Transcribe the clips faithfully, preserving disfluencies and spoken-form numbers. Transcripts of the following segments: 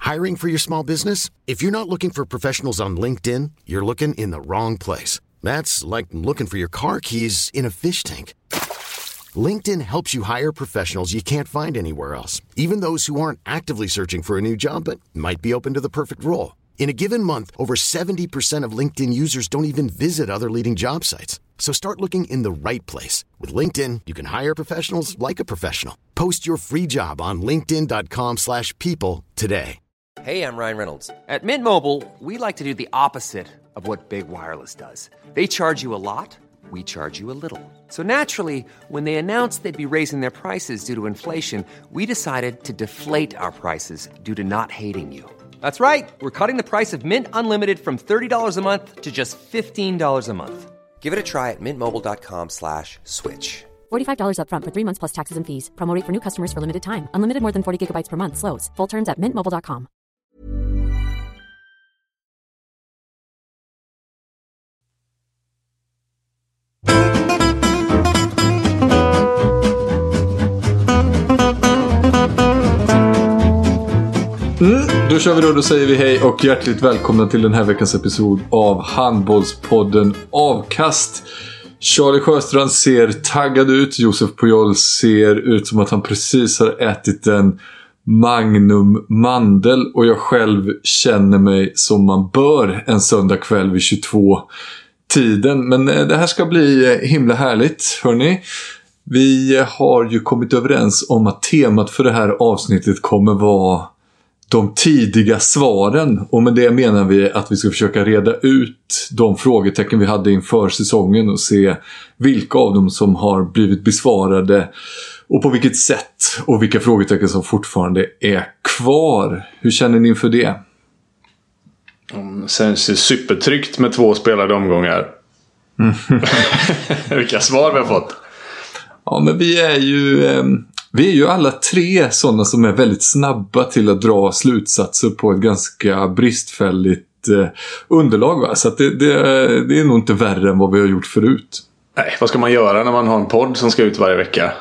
Hiring for your small business? If you're not looking for professionals on LinkedIn, you're looking in the wrong place. That's like looking for your car keys in a fish tank. LinkedIn helps you hire professionals you can't find anywhere else, even those who aren't actively searching for a new job but might be open to the perfect role. In a given month, over seventy percent of LinkedIn users don't even visit other leading job sites. So start looking in the right place. With LinkedIn, you can hire professionals like a professional. Post your free job on linkedin dot com slash people today. Hey, I'm Ryan Reynolds. At Mint Mobile, we like to do the opposite of what Big Wireless does. They charge you a lot, we charge you a little. So naturally, when they announced they'd be raising their prices due to inflation, we decided to deflate our prices due to not hating you. That's right. We're cutting the price of Mint Unlimited from thirty dollars a month to just fifteen dollars a month. Give it a try at mintmobile.com slash switch. forty-five dollars up front for three months plus taxes and fees. Promo rate for new customers for limited time. Unlimited more than forty gigabytes per month. Slows full terms at mint mobile dot com. Mm, då kör vi då, då säger vi hej och hjärtligt välkomna till den här veckans episod av Handbollspodden Avkast. Charlie Sjöstrand ser taggad ut, Josef Pujol ser ut som att han precis har ätit en Magnum mandel och jag själv känner mig som man bör en söndag kväll vid tjugotvå tiden. Men det här ska bli himla härligt, hörni. Vi har ju kommit överens om att temat för det här avsnittet kommer vara de tidiga svaren, och med det menar vi att vi ska försöka reda ut de frågetecken vi hade inför säsongen och se vilka av dem som har blivit besvarade och på vilket sätt, och vilka frågetecken som fortfarande är kvar. Hur känner ni inför det? Mm, känns det supertryggt med två spelade omgångar. Vilka svar vi har fått. Ja, men vi är ju... Eh, Vi är ju alla tre sådana som är väldigt snabba till att dra slutsatser på ett ganska bristfälligt eh, underlag. Va? Så att det, det, det är nog inte värre än vad vi har gjort förut. Nej, vad ska man göra när man har en podd som ska ut varje vecka?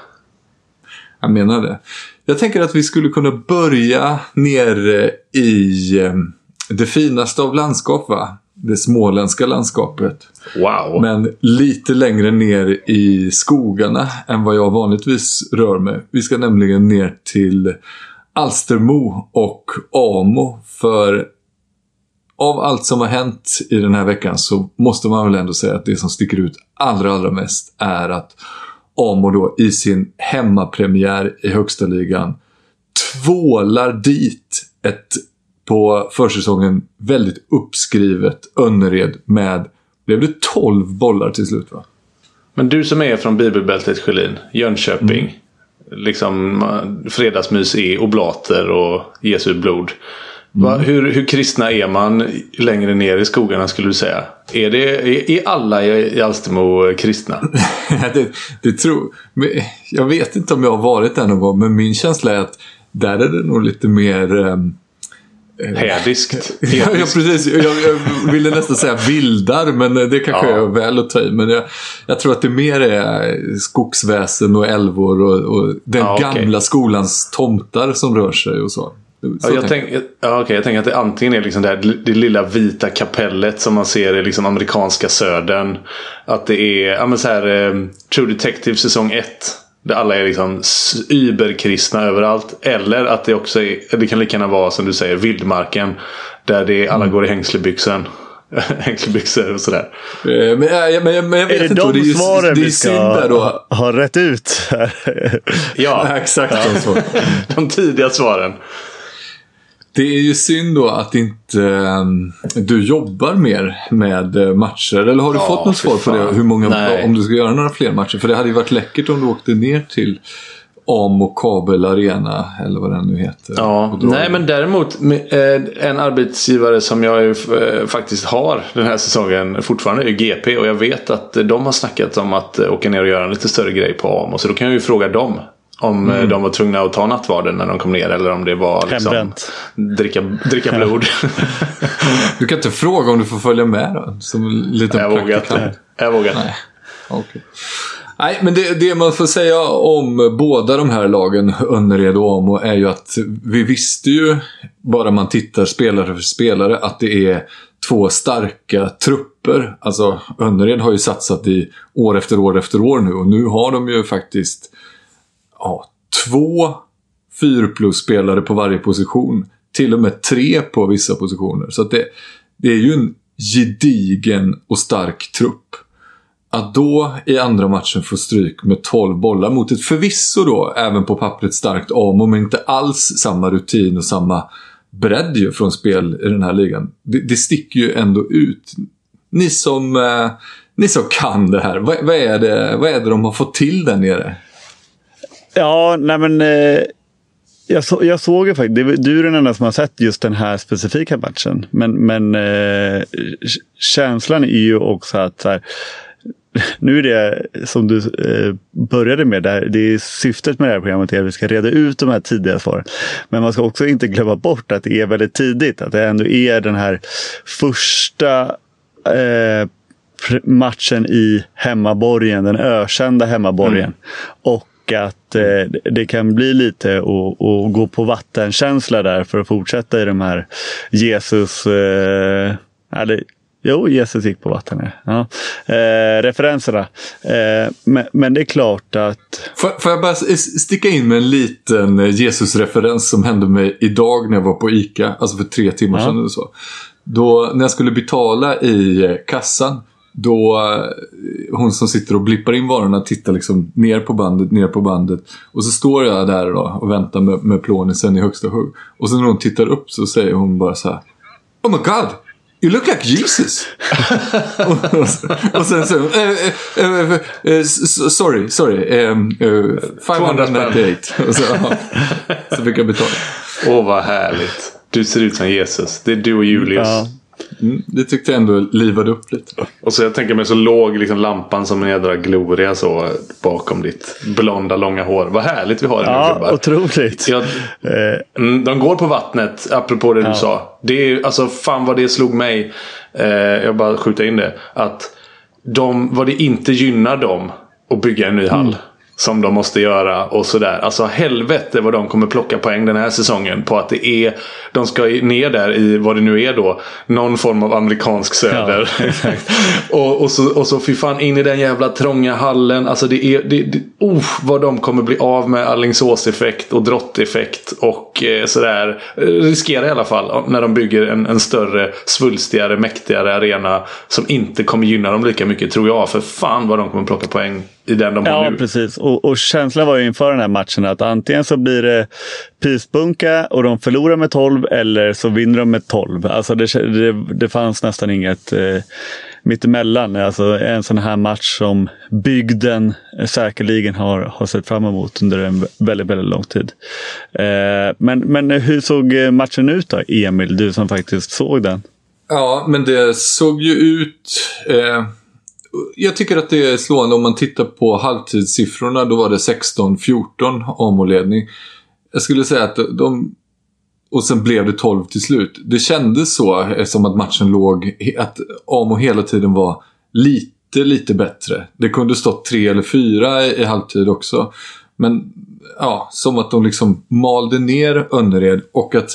Jag menar det. Jag tänker att vi skulle kunna börja nere i eh, det finaste av landskap, va? Det småländska landskapet. Wow. Men lite längre ner i skogarna än vad jag vanligtvis rör mig. Vi ska nämligen ner till Alstermo och Amo. För av allt som har hänt i den här veckan så måste man väl ändå säga att det som sticker ut allra allra mest är att Amo då i sin hemmapremiär i högsta ligan tvålar dit ett på försäsongen väldigt uppskrivet Önnered med, blev det tolv bollar till slut, va? Men du som är från Bibelbältet, Sjölin, Jönköping, mm. liksom fredagsmys i oblater och Jesu blod. Mm. Va, hur, hur kristna är man längre ner i skogarna, skulle du säga? Är, det, är, är alla i, i Alstermo kristna? det, det tror jag. Vet inte om jag har varit där någon gång, men min känsla är att där är det nog lite mer... Um, Härdiskt. Ja, ja, precis. Jag, jag ville nästan säga vildar, men det kanske ja. är väl att ta i. Men jag, jag tror att det mer är skogsväsen och älvor och, och den ja, okay. gamla skolans tomtar som rör sig och så. så ja, jag, tänk, ja, okay, jag tänker att det antingen är liksom det, här, det lilla vita kapellet som man ser i liksom amerikanska södern. Att det är ja, men så här, um, True Detective säsong ett. Där alla är liksom überkristna överallt. Eller att det också är, det kan lika gärna vara som du säger, vildmarken. Där det alla mm. går i hängslebyxen. Hängslebyxor och sådär. Men, men, men, men jag vet är det inte. de Det är svaren det är vi ska där då. ha rätt ut? Ja, exakt. Ja. Så. De tidiga svaren. Det är ju synd då att inte um, du jobbar mer med matcher. Eller har du ja, fått något svar på det? Hur många, Nej. om du ska göra några fler matcher? För det hade ju varit läckert om du åkte ner till Amo Kabel Arena eller vad den nu heter. Ja, nej, men däremot en arbetsgivare som jag faktiskt har den här säsongen fortfarande är G P, och jag vet att de har snackat om att åka ner och göra en lite större grej på Amo, så då kan jag ju fråga dem om mm. de var tvungna att ta nattvarden när de kom ner, eller om det var liksom dricka, dricka blod. Du kan inte fråga om du får följa med då, som en liten jag praktikant. Vågat, jag vågar inte. Okay. Nej, men det, det man får säga om båda de här lagen, Önnered och Amo, är ju att vi visste ju, bara man tittar spelare för spelare, att det är två starka trupper. Alltså Önnered har ju satsat i år efter år efter år nu, och nu har de ju faktiskt ja, två fyra plus spelare på varje position, till och med tre på vissa positioner. Så att det, det är ju en gedigen och stark trupp. Att då i andra matchen få stryk med tolv bollar mot ett förvisso då även på pappret starkt Amo, men inte alls samma rutin och samma bredd ju från spel i den här ligan. Det, det sticker ju ändå ut. Ni som, eh, ni som kan det här, vad, vad, är det, vad är det de har fått till där nere? Ja, nej men eh, jag, så, jag såg ju faktiskt, du är den enda som har sett just den här specifika matchen, men, men eh, känslan är ju också att så här, nu är det som du eh, började med där, det är syftet med det här programmet är att vi ska reda ut de här tidiga svaren. Men man ska också inte glömma bort att det är väldigt tidigt, att det ändå är den här första eh, matchen i hemmaborgen, den ökända hemmaborgen. Mm. Och att eh, det kan bli lite att gå på vattenkänsla där för att fortsätta i de här Jesus eh, eller Jo, Jesus gick på vatten. Ja. Eh, referenserna. Eh, men, men det är klart att... Får, får jag bara sticka in med en liten Jesus-referens som hände mig idag när jag var på ICA. Alltså för tre timmar ja. sedan eller så. Då, när jag skulle betala i kassan, då hon som sitter och blippar in varorna tittar liksom ner på bandet, ner på bandet. Och så står jag där då och väntar med, med plånisen i högsta hugg. Och sen när hon tittar upp så säger hon bara så här: "Oh my God! You look like Jesus." och, och, och sen så uh, uh, uh, uh, sorry, sorry um, uh, femhundranittioåtta. Och så, uh, så fick jag betala. Åh, oh, vad härligt. Du ser ut som Jesus. Det är du och Julius. Ja. Mm, det tyckte jag ändå livade upp lite. Och så jag tänker mig så låg liksom lampan som en jädra gloria så bakom ditt blonda långa hår. Vad härligt vi har det nu, ja, gubbar. Otroligt. Jag, mm, de går på vattnet, apropå det ja. du sa. Det är alltså fan vad det slog mig. Eh, jag bara skjuta in det. Att de, vad det inte gynnar dem att bygga en ny hall. Mm. Som de måste göra och sådär. Alltså helvete vad de kommer plocka poäng den här säsongen på att det är, de ska ner där i vad det nu är då, någon form av amerikansk söder. Ja, exakt. och, och, så, och så fy fan in i den jävla trånga hallen. Alltså det är det, det, oh, vad de kommer bli av med Alingsås-effekt och drotteffekt och eh, sådär. Riskerar i alla fall när de bygger en, en större, svulstigare, mäktigare arena som inte kommer gynna dem lika mycket, tror jag. För fan vad de kommer plocka poäng i den de har ja, nu. Precis. Och, och känslan var ju inför den här matchen att antingen så blir det pyspunka och de förlorar med tolv, eller så vinner de med tolv. Alltså det, det, det fanns nästan inget eh, mittemellan. Alltså en sån här match som bygden säkerligen har, har sett fram emot under en väldigt, väldigt lång tid. Eh, men, men hur såg matchen ut då, Emil? Du som faktiskt såg den. Ja, men det såg ju ut... Eh... Jag tycker att det är slående om man tittar på halvtidssiffrorna. Då var det sexton fjorton Amo-ledning. Jag skulle säga att de... Och sen blev det tolv till slut. Det kändes så som att matchen låg... Att Amo hela tiden var lite, lite bättre. Det kunde stått tre eller fyra i, i halvtid också. Men ja, som att de liksom malde ner Önnered. Och att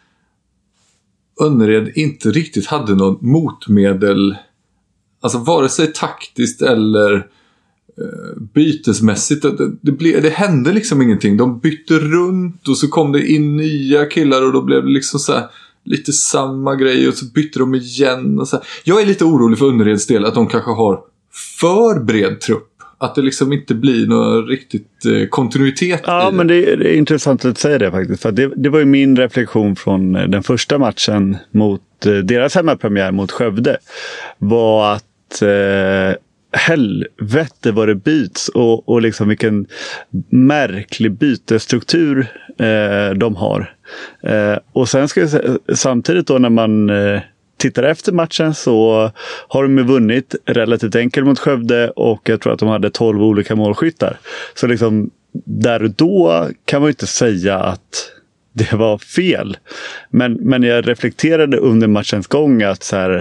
Önnered inte riktigt hade någon motmedel... Alltså vare sig taktiskt eller eh, bytesmässigt. Det, det, ble, det hände liksom ingenting. De bytte runt och så kom det in nya killar och då blev det liksom så här, lite samma grej. Och så bytte de igen. Och så här. Jag är lite orolig för Önnereds del att de kanske har för bred trupp. Att det liksom inte blir någon riktigt eh, kontinuitet ja, i det. Men det är, det är intressant att säga det faktiskt. För det, det var ju min reflektion från den första matchen mot eh, deras hemmapremiär mot Skövde. Var att eh, helvete vad det byts och, och liksom vilken märklig bytestruktur eh, de har. Eh, och sen ska jag säga, samtidigt då när man eh, tittar efter matchen så har de ju vunnit relativt enkelt mot Skövde och jag tror att de hade tolv olika målskyttar. Så liksom där och då kan man ju inte säga att det var fel. Men, men jag reflekterade under matchens gång att så här,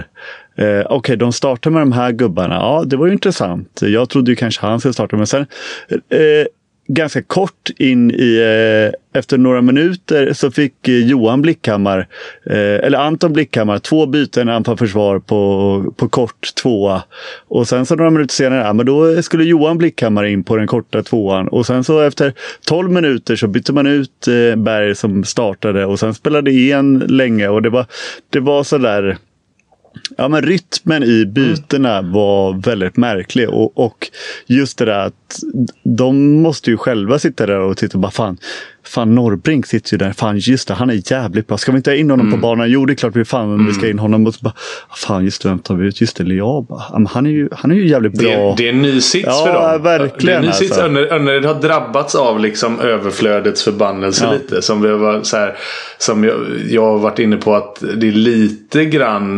Eh, Okej, okay, de startar med de här gubbarna. Ja, det var ju intressant. Jag trodde ju kanske han skulle starta, men sen eh, ganska kort in i, eh, efter några minuter så fick eh, Johan Blickhammar, eh, eller Anton Blickhammar, två byten anfallsförsvar på, på kort tvåa. Och sen så några minuter senare, ja, men då skulle Johan Blickhammar in på den korta tvåan. Och sen så efter tolv minuter så bytte man ut eh, Berg som startade och sen spelade igen länge. Och det var, det var så där... Ja, men rytmen i bytena mm. var väldigt märklig och, och just det där att de måste ju själva sitta där och titta och bara fan, fan Norrbrink sitter ju där, fan just det, han är jävligt bra, ska vi inte ha in honom mm. på banan? Jo, det är klart vi fan mm. vi ska in honom och så bara, fan just det, vem tar vi ut? Just det, Liaba, han är ju, han är ju jävligt bra. Det, det är en ny sits ja, för dem. Ja, verkligen. Det är en ny sits, alltså. Önnered har drabbats av liksom överflödets förbannelse ja. lite, som vi var så här, som jag, jag har varit inne på att det är lite grann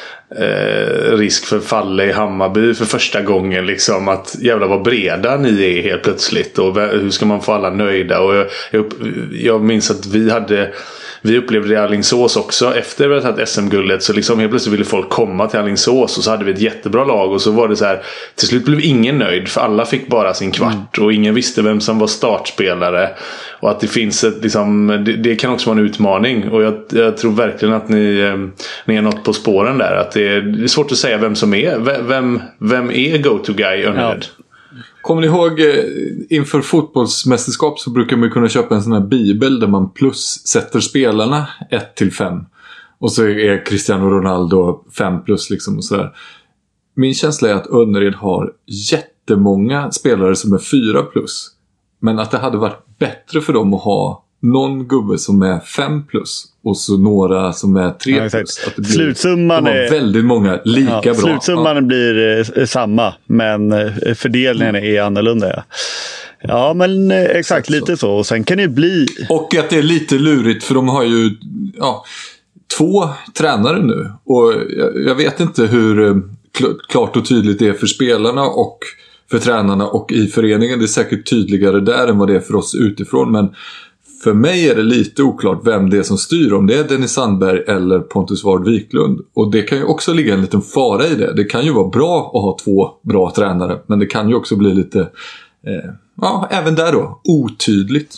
Eh, risk för falle i Hammarby för första gången liksom, att jävla vad breda ni är helt plötsligt och hur ska man få alla nöjda. Och jag, jag, jag minns att vi hade vi upplevde det i Alingsås också efter vi hade tagit S M-guldet, så liksom helt plötsligt ville folk komma till Alingsås och så hade vi ett jättebra lag och så var det så här, till slut blev ingen nöjd för alla fick bara sin kvart mm. och ingen visste vem som var startspelare och att det finns ett liksom, det, det kan också vara en utmaning och jag, jag tror verkligen att ni, eh, ni är något på spåren där, att det är, det är svårt att säga vem som är vem, vem är go-to-guy Önnered. Ja. Kommer ni ihåg inför fotbollsmästerskap så brukar man kunna köpa en sån här bibel där man plus sätter spelarna ett till fem och så är Cristiano Ronaldo fem plus liksom och sådär. Min känsla är att Önnered har jättemånga spelare som är fyra plus, men att det hade varit bättre för dem att ha någon gubbe som är fem plus och så några som är tre ja, plus. Att det blir, slutsumman är väldigt många lika ja, bra. Slutsumman ja. blir eh, samma, men eh, fördelningen mm. är annorlunda. Ja, ja men eh, exakt, exakt lite så. så. Och sen kan det bli... Och att det är lite lurigt för de har ju ja, två tränare nu. Och jag, jag vet inte hur eh, klart och tydligt det är för spelarna och för tränarna och i föreningen. Det är säkert tydligare där än vad det är för oss utifrån, men för mig är det lite oklart vem det är som styr, om det är Dennis Sandberg eller Pontus Ward Wiklund. Och det kan ju också ligga en liten fara i det. Det kan ju vara bra att ha två bra tränare, men det kan ju också bli lite, eh, ja, även där då, otydligt.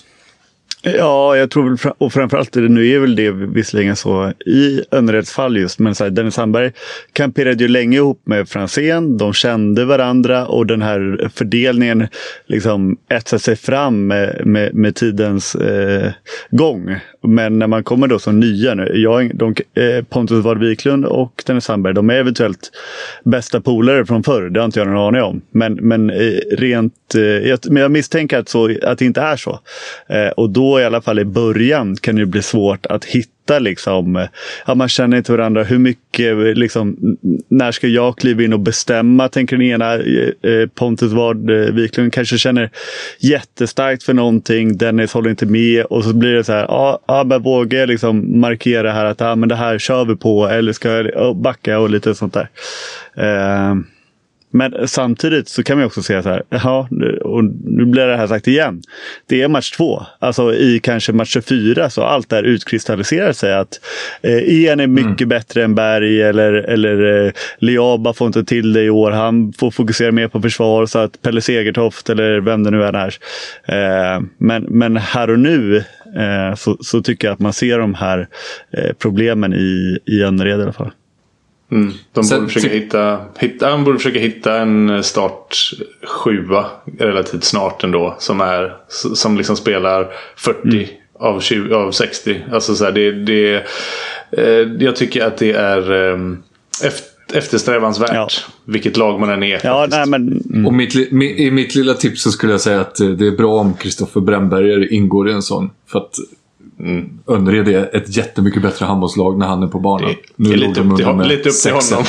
Ja, jag tror väl, och framförallt nu är väl det visserligen så i Önnereds fall just, men så här, Dennis Sandberg kamperade ju länge ihop med Franzén, de kände varandra och den här fördelningen liksom etsade sig fram med, med, med tidens eh, gång. Men när man kommer då som nya nu, jag, de, eh, Pontus Ward Wiklund och Dennis Sandberg, de är eventuellt bästa polare från förr, det har inte jag någon aning om. Men, men eh, rent, eh, jag, men jag misstänker att, så, att det inte är så. Eh, och då i alla fall i början kan det bli svårt att hitta liksom, ja, man känner inte varandra, hur mycket liksom, när ska jag kliva in och bestämma, tänker den ena eh, Pontus Ward eh, Wiklund kanske känner jättestarkt för någonting, Dennis håller inte med och så blir det så här, ja, ja men vågar jag liksom markera här att ja, men det här kör vi på, eller ska jag backa och lite sånt där. Eh, Men samtidigt så kan man också säga så här, ja, och nu blir det här sagt igen. Det är match två. Alltså i kanske match fyra så allt där utkristalliserar sig att eh, en är mycket mm. bättre än Berg eller, eller eh, Liaba får inte till det i år. Han får fokusera mer på försvar så att Pelle Segertoft eller vem det nu är här. Eh, men, men här och nu eh, så, så tycker jag att man ser de här eh, problemen i, i Önnered i alla fall. Mm. De borde försöka hitta, hitta, de borde försöka hitta en start sjua relativt snart ändå, som är som liksom spelar fyrtio mm. av tjugo av sextio. Alltså så här, det det eh, jag tycker att det är eh, efter, eftersträvansvärt ja. vilket lag man än är. Ja, nej, men mm. och mitt, i mitt lilla tips så skulle jag säga att det är bra om Kristoffer Brännberger ingår i en sån, för att Mm. Önnered är ett jättemycket bättre handbollslag när han är på banan. Det, nu det är lite upp till, hon, lite upp till honom.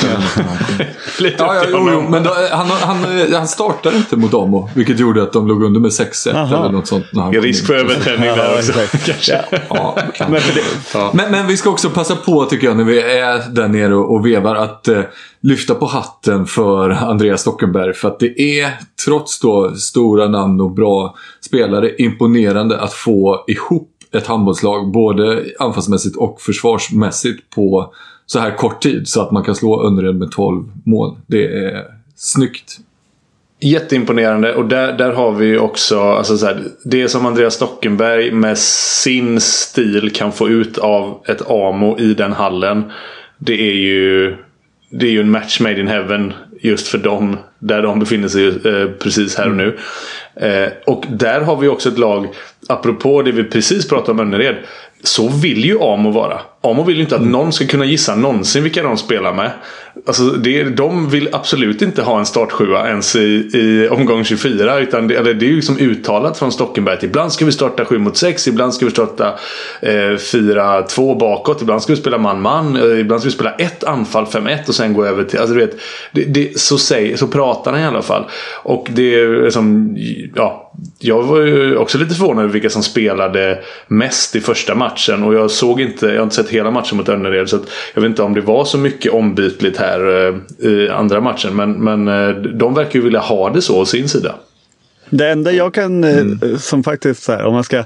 lite ja, upp till ja, honom. Jo, men då, han, han, han startade inte mot dem, vilket gjorde att de låg under med sex ett eller något sånt. När han det är risk för överträning där också. Kanske. Ja, men, det, ja. men, men vi ska också passa på, tycker jag, när vi är där nere och, och vevar, att eh, lyfta på hatten för Andreas Stockenberg. För att det är, trots då stora namn och bra spelare, imponerande att få ihop ett handbollslag både anfallsmässigt och försvarsmässigt på så här kort tid så att man kan slå Önnered med tolv mål. Det är snyggt. Jätteimponerande, och där, där har vi också alltså så här, det som Andreas Stockenberg med sin stil kan få ut av ett Amo i den hallen. Det är ju det är ju en match made in heaven just för dem där de befinner sig eh, precis här och nu. Eh, och där har vi också ett lag, apropå det vi precis pratade om Önnered, så vill ju Amo vara. Amo vill ju inte att någon ska kunna gissa någonsin vilka de spelar med. Alltså det, de vill absolut inte ha en startsjua ens i, i omgång tjugofyra, utan det, eller det är ju liksom uttalat från Stockenberg att ibland ska vi starta sju mot sex, ibland ska vi starta eh, fyra två bakåt, ibland ska vi spela man-man, eh, ibland ska vi spela ett anfall fem ett och sen gå över till, alltså du vet, det, det, så, säger, så pratar han i alla fall. Och det är som, ja, jag var ju också lite förvånad över vilka som spelade mest i första matchen, och jag såg inte, jag har inte sett hela matchen mot Önnered, så att jag vet inte om det var så mycket ombytligt här i andra matchen, men, men de verkar ju vilja ha det så å sin sida. Det enda jag kan mm. som faktiskt så här, om man ska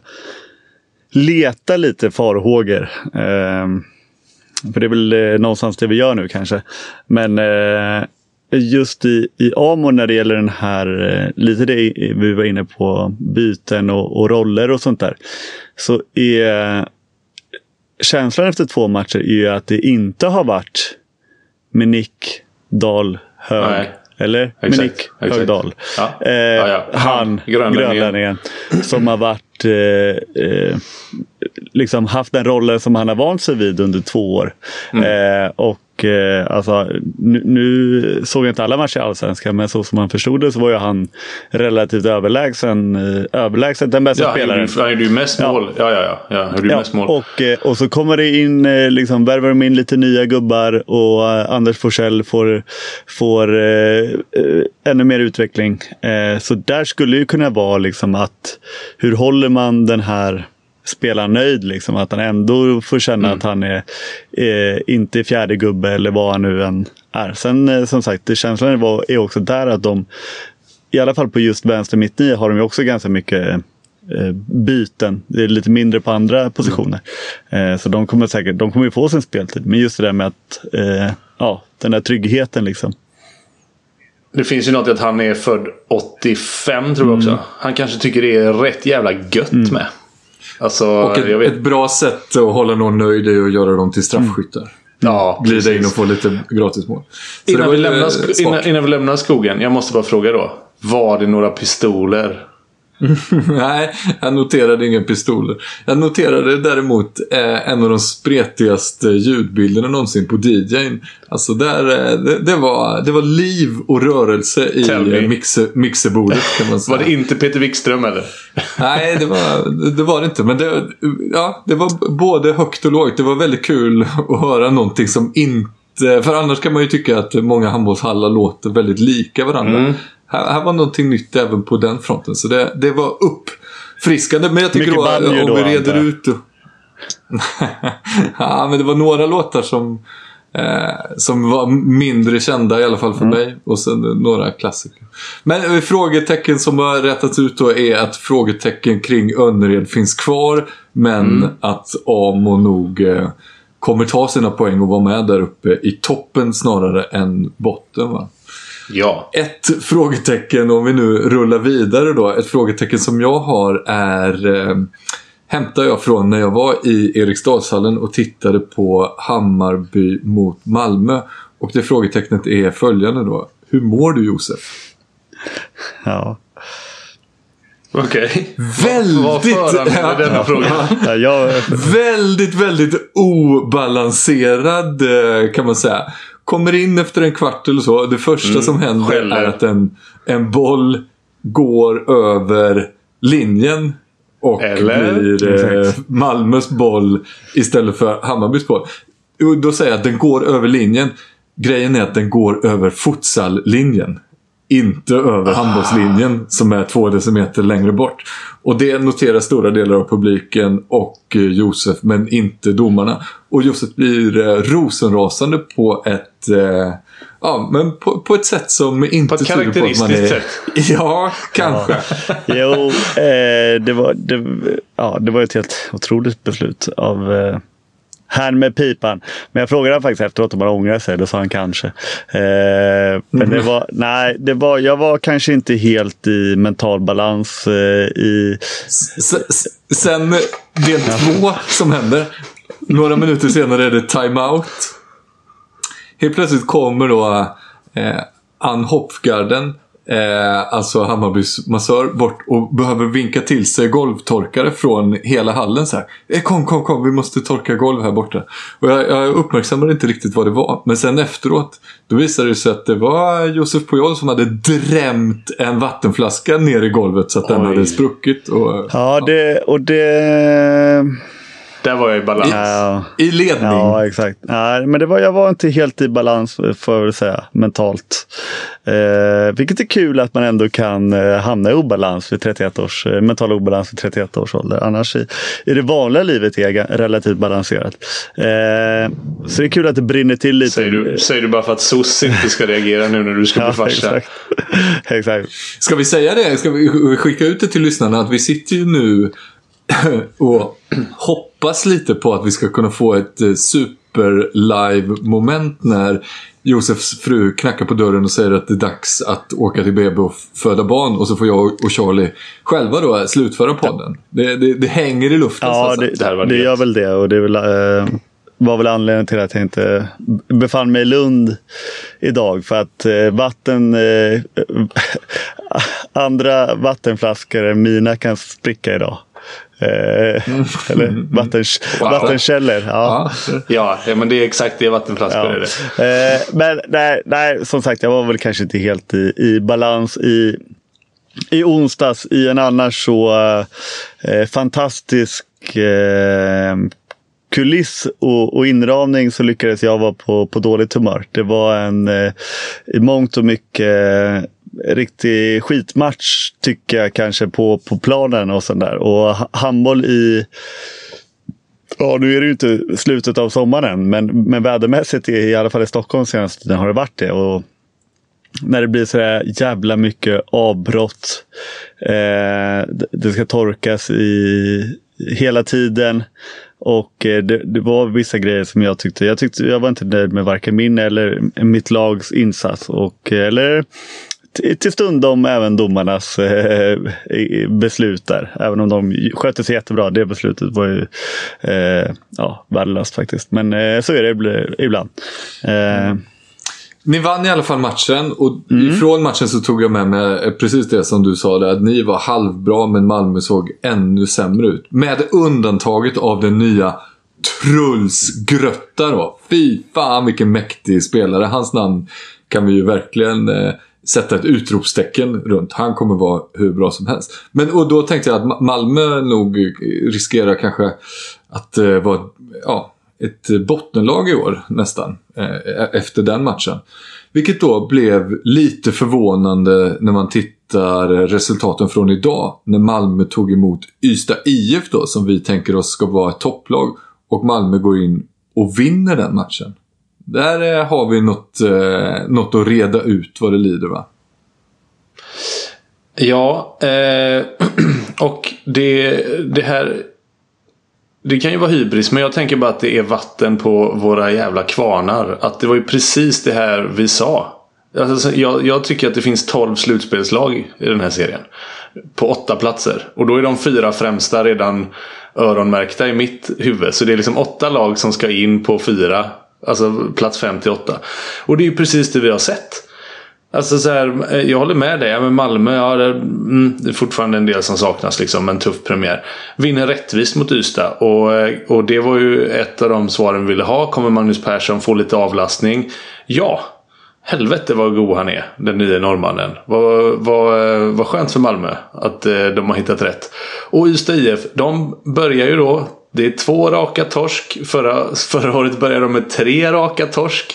leta lite farhågor, eh, för det är väl eh, någonstans det vi gör nu kanske, men eh, just i, i Amo när det gäller den här eh, lite det vi var inne på, byten och, och roller och sånt där, så är känslan efter två matcher är ju att det inte har varit Minik, Dahl, Hög. Nej. Eller Minik, Högdal. Ja. Eh, ja, ja. Han, grönlänningen, som har varit eh, eh, liksom haft den rollen som han har vant sig vid under två år. Mm. Eh, och eh, alltså, nu, nu såg jag inte alla matcher i Allsvenskan, men så som man förstod det så var ju han relativt överlägsen, eh, överlägsen den bästa ja, spelaren. Han gjorde ju mest mål. Ja, ja, ja. ja, ja, ja. Mest mål. Och, eh, och så kommer det in, eh, liksom värvar de in lite nya gubbar, och eh, Anders Forsell får, får eh, eh, ännu mer utveckling. Eh, så där skulle ju kunna vara liksom att hur håller man den här spelar nöjd, liksom, att han ändå får känna mm. att han är eh, inte fjärde gubbe eller vad han nu än är. Sen eh, som sagt, det känslan var, är också där att de, i alla fall på just vänster mitt nio, har de ju också ganska mycket eh, byten. Det är lite mindre på andra positioner. Mm. Eh, så de kommer säkert, de kommer ju få sin speltid. Men just det där med att eh, ja, den där tryggheten liksom. Det finns ju något i att han är född åttiofem tror jag också. Mm. Han kanske tycker det är rätt jävla gött mm. med. Alltså, och ett, jag vet... ett bra sätt att hålla någon nöjd är att göra dem till straffskyttar. Mm. Ja, glida in och få lite gratismål. Innan vi, lämnar sk- innan, innan vi lämnar skogen, jag måste bara fråga då. Var det några pistoler? Nej, jag noterade inga pistoler. Jag noterade däremot eh, en av de spretigaste ljudbilderna någonsin på D J:n. Alltså där, eh, det, det, var, det var liv och rörelse i eh, mixer, mixerbordet, kan man säga. Var det inte Peter Wikström eller? Nej, det var det var det inte. Men det, ja, det var både högt och lågt. Det var väldigt kul att höra någonting som inte... För annars kan man ju tycka att många handbollshallar låter väldigt lika varandra. Mm. Här, här var någonting nytt även på den fronten. Så det, det var uppfriskande. Men jag tycker då, om då, vi reder antar. ut... ja, men det var några låtar som, eh, som var mindre kända i alla fall för mm. mig. Och sen några klassiker. Men frågetecken som har rättats ut då är att frågetecken kring Önnered finns kvar. Men mm. att Amo nog eh, kommer ta sina poäng och vara med där uppe i toppen snarare än botten, va? Ja. Ett frågetecken, om vi nu rullar vidare då, ett frågetecken som jag har är eh, hämtar jag från när jag var i Eriksdalshallen och tittade på Hammarby mot Malmö, och det frågetecknet är följande då: hur mår du, Josef? Ja. Okej. Okay. Väldigt ja, denna fråga. Ja, jag... väldigt väldigt obalanserad kan man säga. Kommer in efter en kvart eller så. Det första mm, som händer skäller. är att en, en boll går över linjen och eller? blir eh, Malmös boll istället för Hammarbys boll. Då säger jag att den går över linjen. Grejen är att den går över futsallinjen. inte över handbollslinjen som är två decimeter längre bort. Och det noterar stora delar av publiken och eh, Josef, men inte domarna. Och Josef blir eh, rosenrasande på ett eh, ja, men på, på ett sätt som inte på ett karaktäristiskt på att man är, sätt. Ja, kanske. Ja. Jo, eh, det var det, ja, det var ett helt otroligt beslut av eh, han med pipan. Men jag frågade faktiskt efteråt om han ångrar sig. Då sa han kanske. Eh, men mm. det var, nej, det var, jag var kanske inte helt i mental balans. Eh, i... S- s- sen del två som händer. Några minuter senare är det timeout. Helt plötsligt kommer då eh, Ann Hopfgarden, eh, alltså Hammarbys massör, bort och behöver vinka till sig golvtorkare från hela hallen så här. Eh, kom, kom, kom, vi måste torka golv här borta. Och jag, jag uppmärksammade inte riktigt vad det var. Men sen efteråt, då visade det sig att det var Josef Pujol som hade drämt en vattenflaska ner i golvet så att Oj. den hade spruckit. Och, ja, det, och det... Där var jag i balans. Ja. I ledning. Ja, exakt. Nej, men det var, jag var inte helt i balans för att säga, mentalt. Eh, vilket är kul att man ändå kan eh, hamna i obalans vid trettioett års, eh, mental obalans vid trettioett års ålder. Annars i, i det vanliga livet är jag relativt balanserat. Eh, så det är kul att det brinner till lite. Säger du, säger du bara för att S O S inte ska reagera nu när du ska bli farsa? Exakt. exakt. Ska vi säga det? Ska vi skicka ut det till lyssnarna att vi sitter ju nu och hoppas lite på att vi ska kunna få ett super live moment när Josefs fru knackar på dörren och säger att det är dags att åka till B B och föda barn, och så får jag och Charlie själva då slutföra podden. Det, det, det hänger i luften. Ja, det, det, det gör väl det, och det är väl, äh, var väl anledningen till att jag inte befann mig i Lund idag, för att äh, vatten äh, andra vattenflaskor än mina kan spricka idag. Eh, mm. Eller vattens, wow. vattenkällor. Ja. Ja. ja, men det är exakt det vattenflaskor ja. är det. Eh, men nej, nej, som sagt, jag var väl kanske inte helt i, i balans i, i onsdags i en annars så eh, fantastisk eh, kuliss och, och inramning, så lyckades jag vara på, på dåligt humör. Det var en eh, i mångt och mycket eh, riktig skitmatch tycker jag kanske på, på planen och sånt där. Och handboll i, ja nu är det ju inte slutet av sommaren, men, men vädermässigt i, i alla fall i Stockholm senaste tiden har det varit det. Och när det blir så där jävla mycket avbrott, eh, det ska torkas i hela tiden. Och det, det var vissa grejer som jag tyckte, jag tyckte jag var inte nöjd med varken min eller mitt lags insats, och eller till stundom även domarnas eh, beslut där. Även om de skötte sig jättebra. Det beslutet var ju eh, ja, värdelöst faktiskt. Men eh, så är det ibland. Eh. Ni vann i alla fall matchen. Och mm. från matchen så tog jag med mig precis det som du sa där, att ni var halvbra men Malmö såg ännu sämre ut. Med undantaget av den nya Truls Grötta då. Fy fan vilken mäktig spelare. Hans namn kan vi ju verkligen eh, sätta ett utropstecken runt. Han kommer vara hur bra som helst. Men och då tänkte jag att Malmö nog riskerar kanske att eh, vara ja, ett bottenlag i år nästan eh, efter den matchen. Vilket då blev lite förvånande när man tittar resultaten från idag, när Malmö tog emot Ystad I F då, som vi tänker oss ska vara ett topplag, och Malmö går in och vinner den matchen. Där eh, har vi något, eh, något att reda ut vad det lider, va? Ja, eh, och det, det här, det kan ju vara hybris, men jag tänker bara att det är vatten på våra jävla kvarnar. Att det var ju precis det här vi sa. Alltså, jag, jag tycker att det finns tolv slutspelslag i den här serien på åtta platser, och då är de fyra främsta redan öronmärkta i mitt huvud. Så det är liksom åtta lag som ska in på fyra, alltså plats fem till åtta. Och det är ju precis det vi har sett. Alltså så här, jag håller med dig, men Malmö, ja, det, mm, det är fortfarande en del som saknas liksom, en tuff premiär. Vinner rättvist mot Ystad, och, och det var ju ett av de svaren vi ville ha. Kommer Magnus Persson få lite avlastning? Ja, helvete vad god han är, den nya norrmannen. Vad, vad, vad skönt för Malmö att de har hittat rätt. Och Ystad I F, de börjar ju då, det är två raka torsk. Förra, förra året började de med tre raka torsk.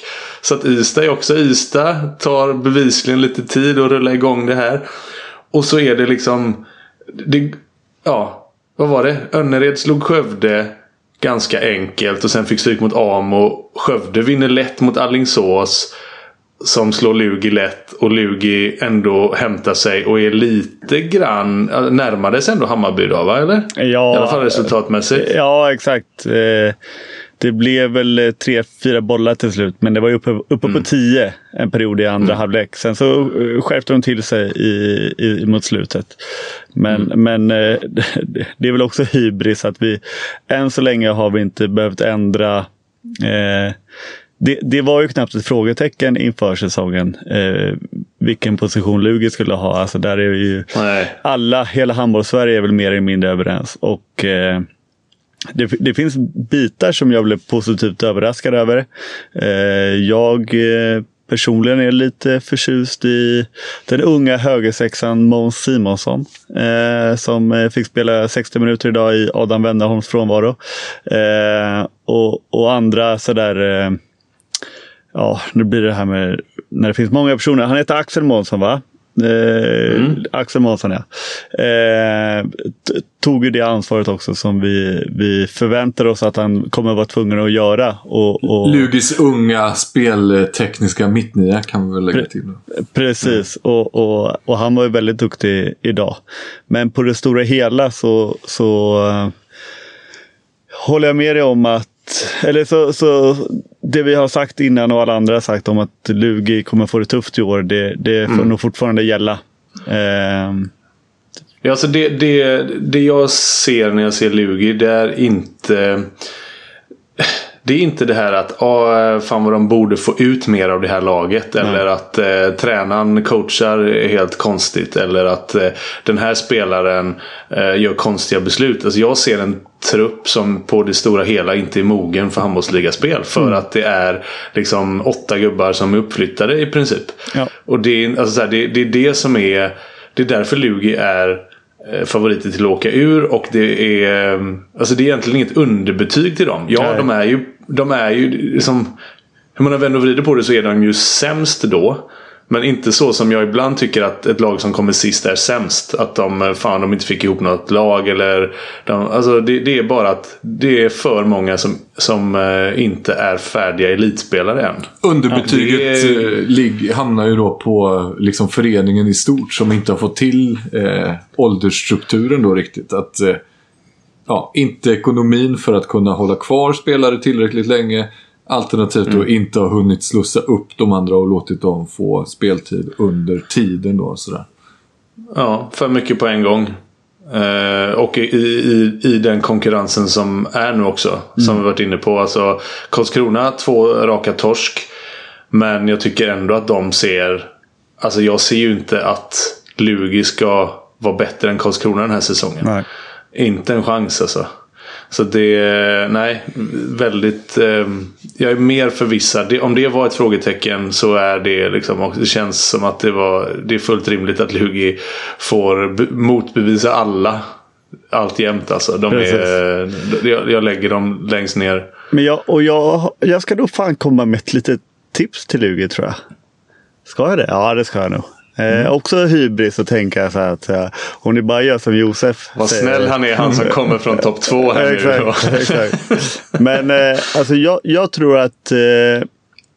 Så att Ystad är också Ystad. Tar bevisligen lite tid att rulla igång det här. Och så är det liksom... Det, ja, vad var det? Önnered slog Skövde ganska enkelt. Och sen fick stryk mot Amo. Skövde vinner lätt mot Alingsås. Som slår Lugi lätt. Och Lugi ändå hämtar sig. Och är lite grann... Närmades ändå Hammarby då, va? Eller? Ja, i alla fall resultatmässigt. Ja, exakt. Det blev väl tre, fyra bollar till slut. Men det var ju uppe, uppe mm. på tio en period i andra mm. halvlek. Sen så skärpte de till sig i, i, mot slutet. Men, mm. men det är väl också hybris att vi... Än så länge har vi inte behövt ändra... Eh, Det, det var ju knappt ett frågetecken inför säsongen eh, vilken position Lugi skulle ha. Alltså där är ju Nej. alla, hela handboll-Sverige är väl mer eller mindre överens. Och eh, det, det finns bitar som jag blev positivt överraskad över. Eh, jag eh, personligen är lite förtjust i den unga högersexan Måns Simonsson eh, som eh, fick spela sextio minuter idag i Adam Wennerholms frånvaro. Eh, och, och andra sådär... Eh, Ja, nu blir det här med när det finns många personer. Han heter Axel Månsson, va? Eh, mm. Axel Månsson, ja. Eh, t- tog ju det ansvaret också som vi, vi förväntar oss att han kommer vara tvungen att göra. Och, och... Lugis unga speltekniska mittnia kan vi väl lägga till. Pre- precis, mm. och, och, och han var ju väldigt duktig idag. Men på det stora hela så, så uh, håller jag med dig om att Eller så, så det vi har sagt innan och alla andra har sagt om att Lugi kommer få det tufft i år, det, det får mm. nog fortfarande gälla. Um. Ja, alltså det, det, det jag ser när jag ser Lugi, det är inte... Det är inte det här att ah, fan vad de borde få ut mer av det här laget. Mm. Eller att eh, tränaren coachar helt konstigt. Eller att eh, den här spelaren eh, gör konstiga beslut. Alltså jag ser en trupp som på det stora hela inte är mogen för handbollsligaspel. För mm. att det är liksom åtta gubbar som är uppflyttade i princip. Ja. Och det är, alltså, så här, det, det är det som är... Det är därför Lugi är... favoriter till att åka ur, och det är alltså det är egentligen inget underbetyg till dem. Ja, Nej. de är ju de är ju liksom, hur man vänder och vrider på det så är de ju sämst då, men inte så som jag ibland tycker att ett lag som kommer sist är sämst, att de fan de inte fick ihop något lag eller de, alltså det, det är bara att det är för många som som uh, inte är färdiga elitspelare än. Underbetyget ja, är... lig, hamnar ju då på liksom föreningen i stort som inte har fått till eh, åldersstrukturen då riktigt, att eh, ja, inte ekonomin för att kunna hålla kvar spelare tillräckligt länge, alternativt mm. då inte har hunnit slussa upp de andra och låtit dem få speltid under tiden då sådär. Ja, för mycket på en gång. Eh, och i, i, i den konkurrensen som är nu också, mm. som vi varit inne på, alltså Karlskrona, två raka torsk, men jag tycker ändå att de ser, alltså jag ser ju inte att Lugi ska vara bättre än Karlskrona den här säsongen. Nej. Inte en chans alltså. Så det, nej, väldigt eh, jag är mer förvissad. Det, om det var ett frågetecken så är det liksom, och det känns som att det var, det är fullt rimligt att Lugi får b- motbevisa alla allt jämt alltså. De är, jag, jag lägger dem längst ner. Men jag, och jag, jag ska då fan komma med ett litet tips till Lugi, tror jag. Ska jag det? Ja, det ska jag nog. Mm. Eh, också hybris att tänka så här att ja, om ni bara gör som Josef. Vad snäll han är, han som kommer från topp två här nu. Exakt, exakt. Men eh, alltså jag, jag tror att eh,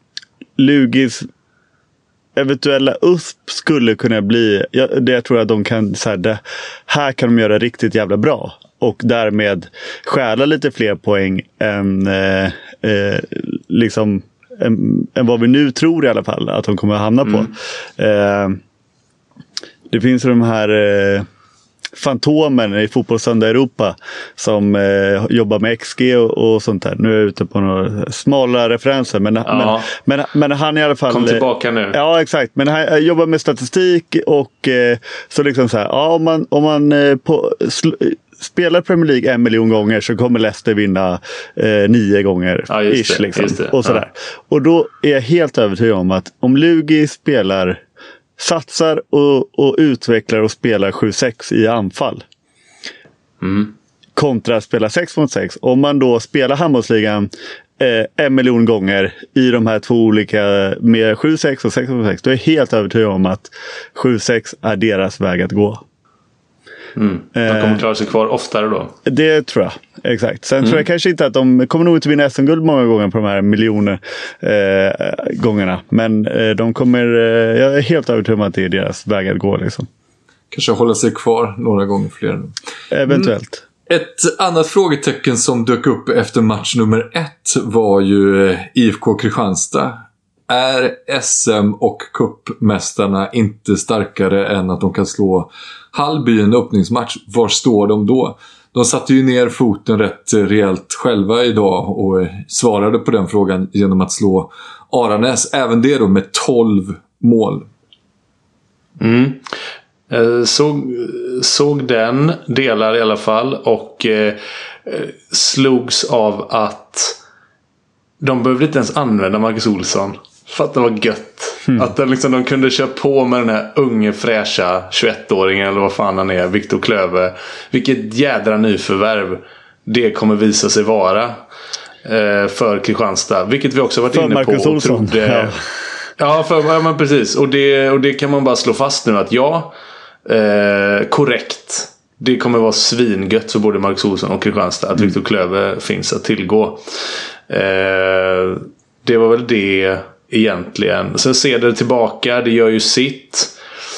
Lugis eventuella U S P skulle kunna bli, jag, det jag tror att de kan så här, det, här kan de göra riktigt jävla bra och därmed stjäla lite fler poäng än eh, eh, liksom än, än vad vi nu tror i alla fall att de kommer att hamna på. Mm. Eh, det finns de här eh, fantomen i Fotbollssöndag Europa som eh, jobbar med X G och, och sånt där. Nu är jag ute på några smala referenser, men, ja. men, men, men han i alla fall... Kom tillbaka nu. Ja, exakt. Men han jobbar med statistik och eh, så liksom så här, ja, om man, om man eh, på... Sl- spelar Premier League en miljon gånger så kommer Leicester vinna eh, nio gånger ja, ish, det, liksom, och sådär. Ja. Och då är jag helt övertygad om att om Lugi spelar, satsar och, och utvecklar och spelar sju sex i anfall mm. kontra spela sex mot sex, om man då spelar handbollsligan eh, en miljon gånger i de här två olika med sju sex och sex sex, då är jag helt övertygad om att sju sex är deras väg att gå. Mm. De kommer klara sig kvar oftare då. Det tror jag, exakt. Sen Mm. tror jag kanske inte att de kommer nog inte vinna S M-guld många gånger på de här miljoner eh, gångerna. Men eh, de kommer, eh, jag är helt övertygad om att det är deras väg att gå liksom. Kanske hålla sig kvar några gånger fler. Eventuellt. Mm. Ett annat frågetecken som dök upp efter match nummer ett var ju I F K Kristianstad. Är S M och cupmästarna inte starkare än att de kan slå Hallby i en öppningsmatch? Var står de då? De satte ju ner foten rätt rejält själva idag och svarade på den frågan genom att slå Aranäs. Även det då med tolv mål. Mm. Såg, såg den delar i alla fall och eh, slogs av att de behövde inte ens använda Marcus Olsson. För att det var gött. Mm. Att de, liksom, de kunde köra på med den här unge fräscha tjugoett-åringen eller vad fan han är, Viktor Klöve. Vilket jädra nyförvärv det kommer visa sig vara eh, för Kristianstad. Vilket vi också varit för inne Marcus på. Olsson. Trodde, ja, ja, för, ja men precis. Och det, och det kan man bara slå fast nu att ja, eh, korrekt. Det kommer vara svingött för både Marcus Olsson och Kristianstad att mm. Viktor Klöve finns att tillgå. Eh, det var väl det egentligen. Sen ser det tillbaka, det gör ju sitt.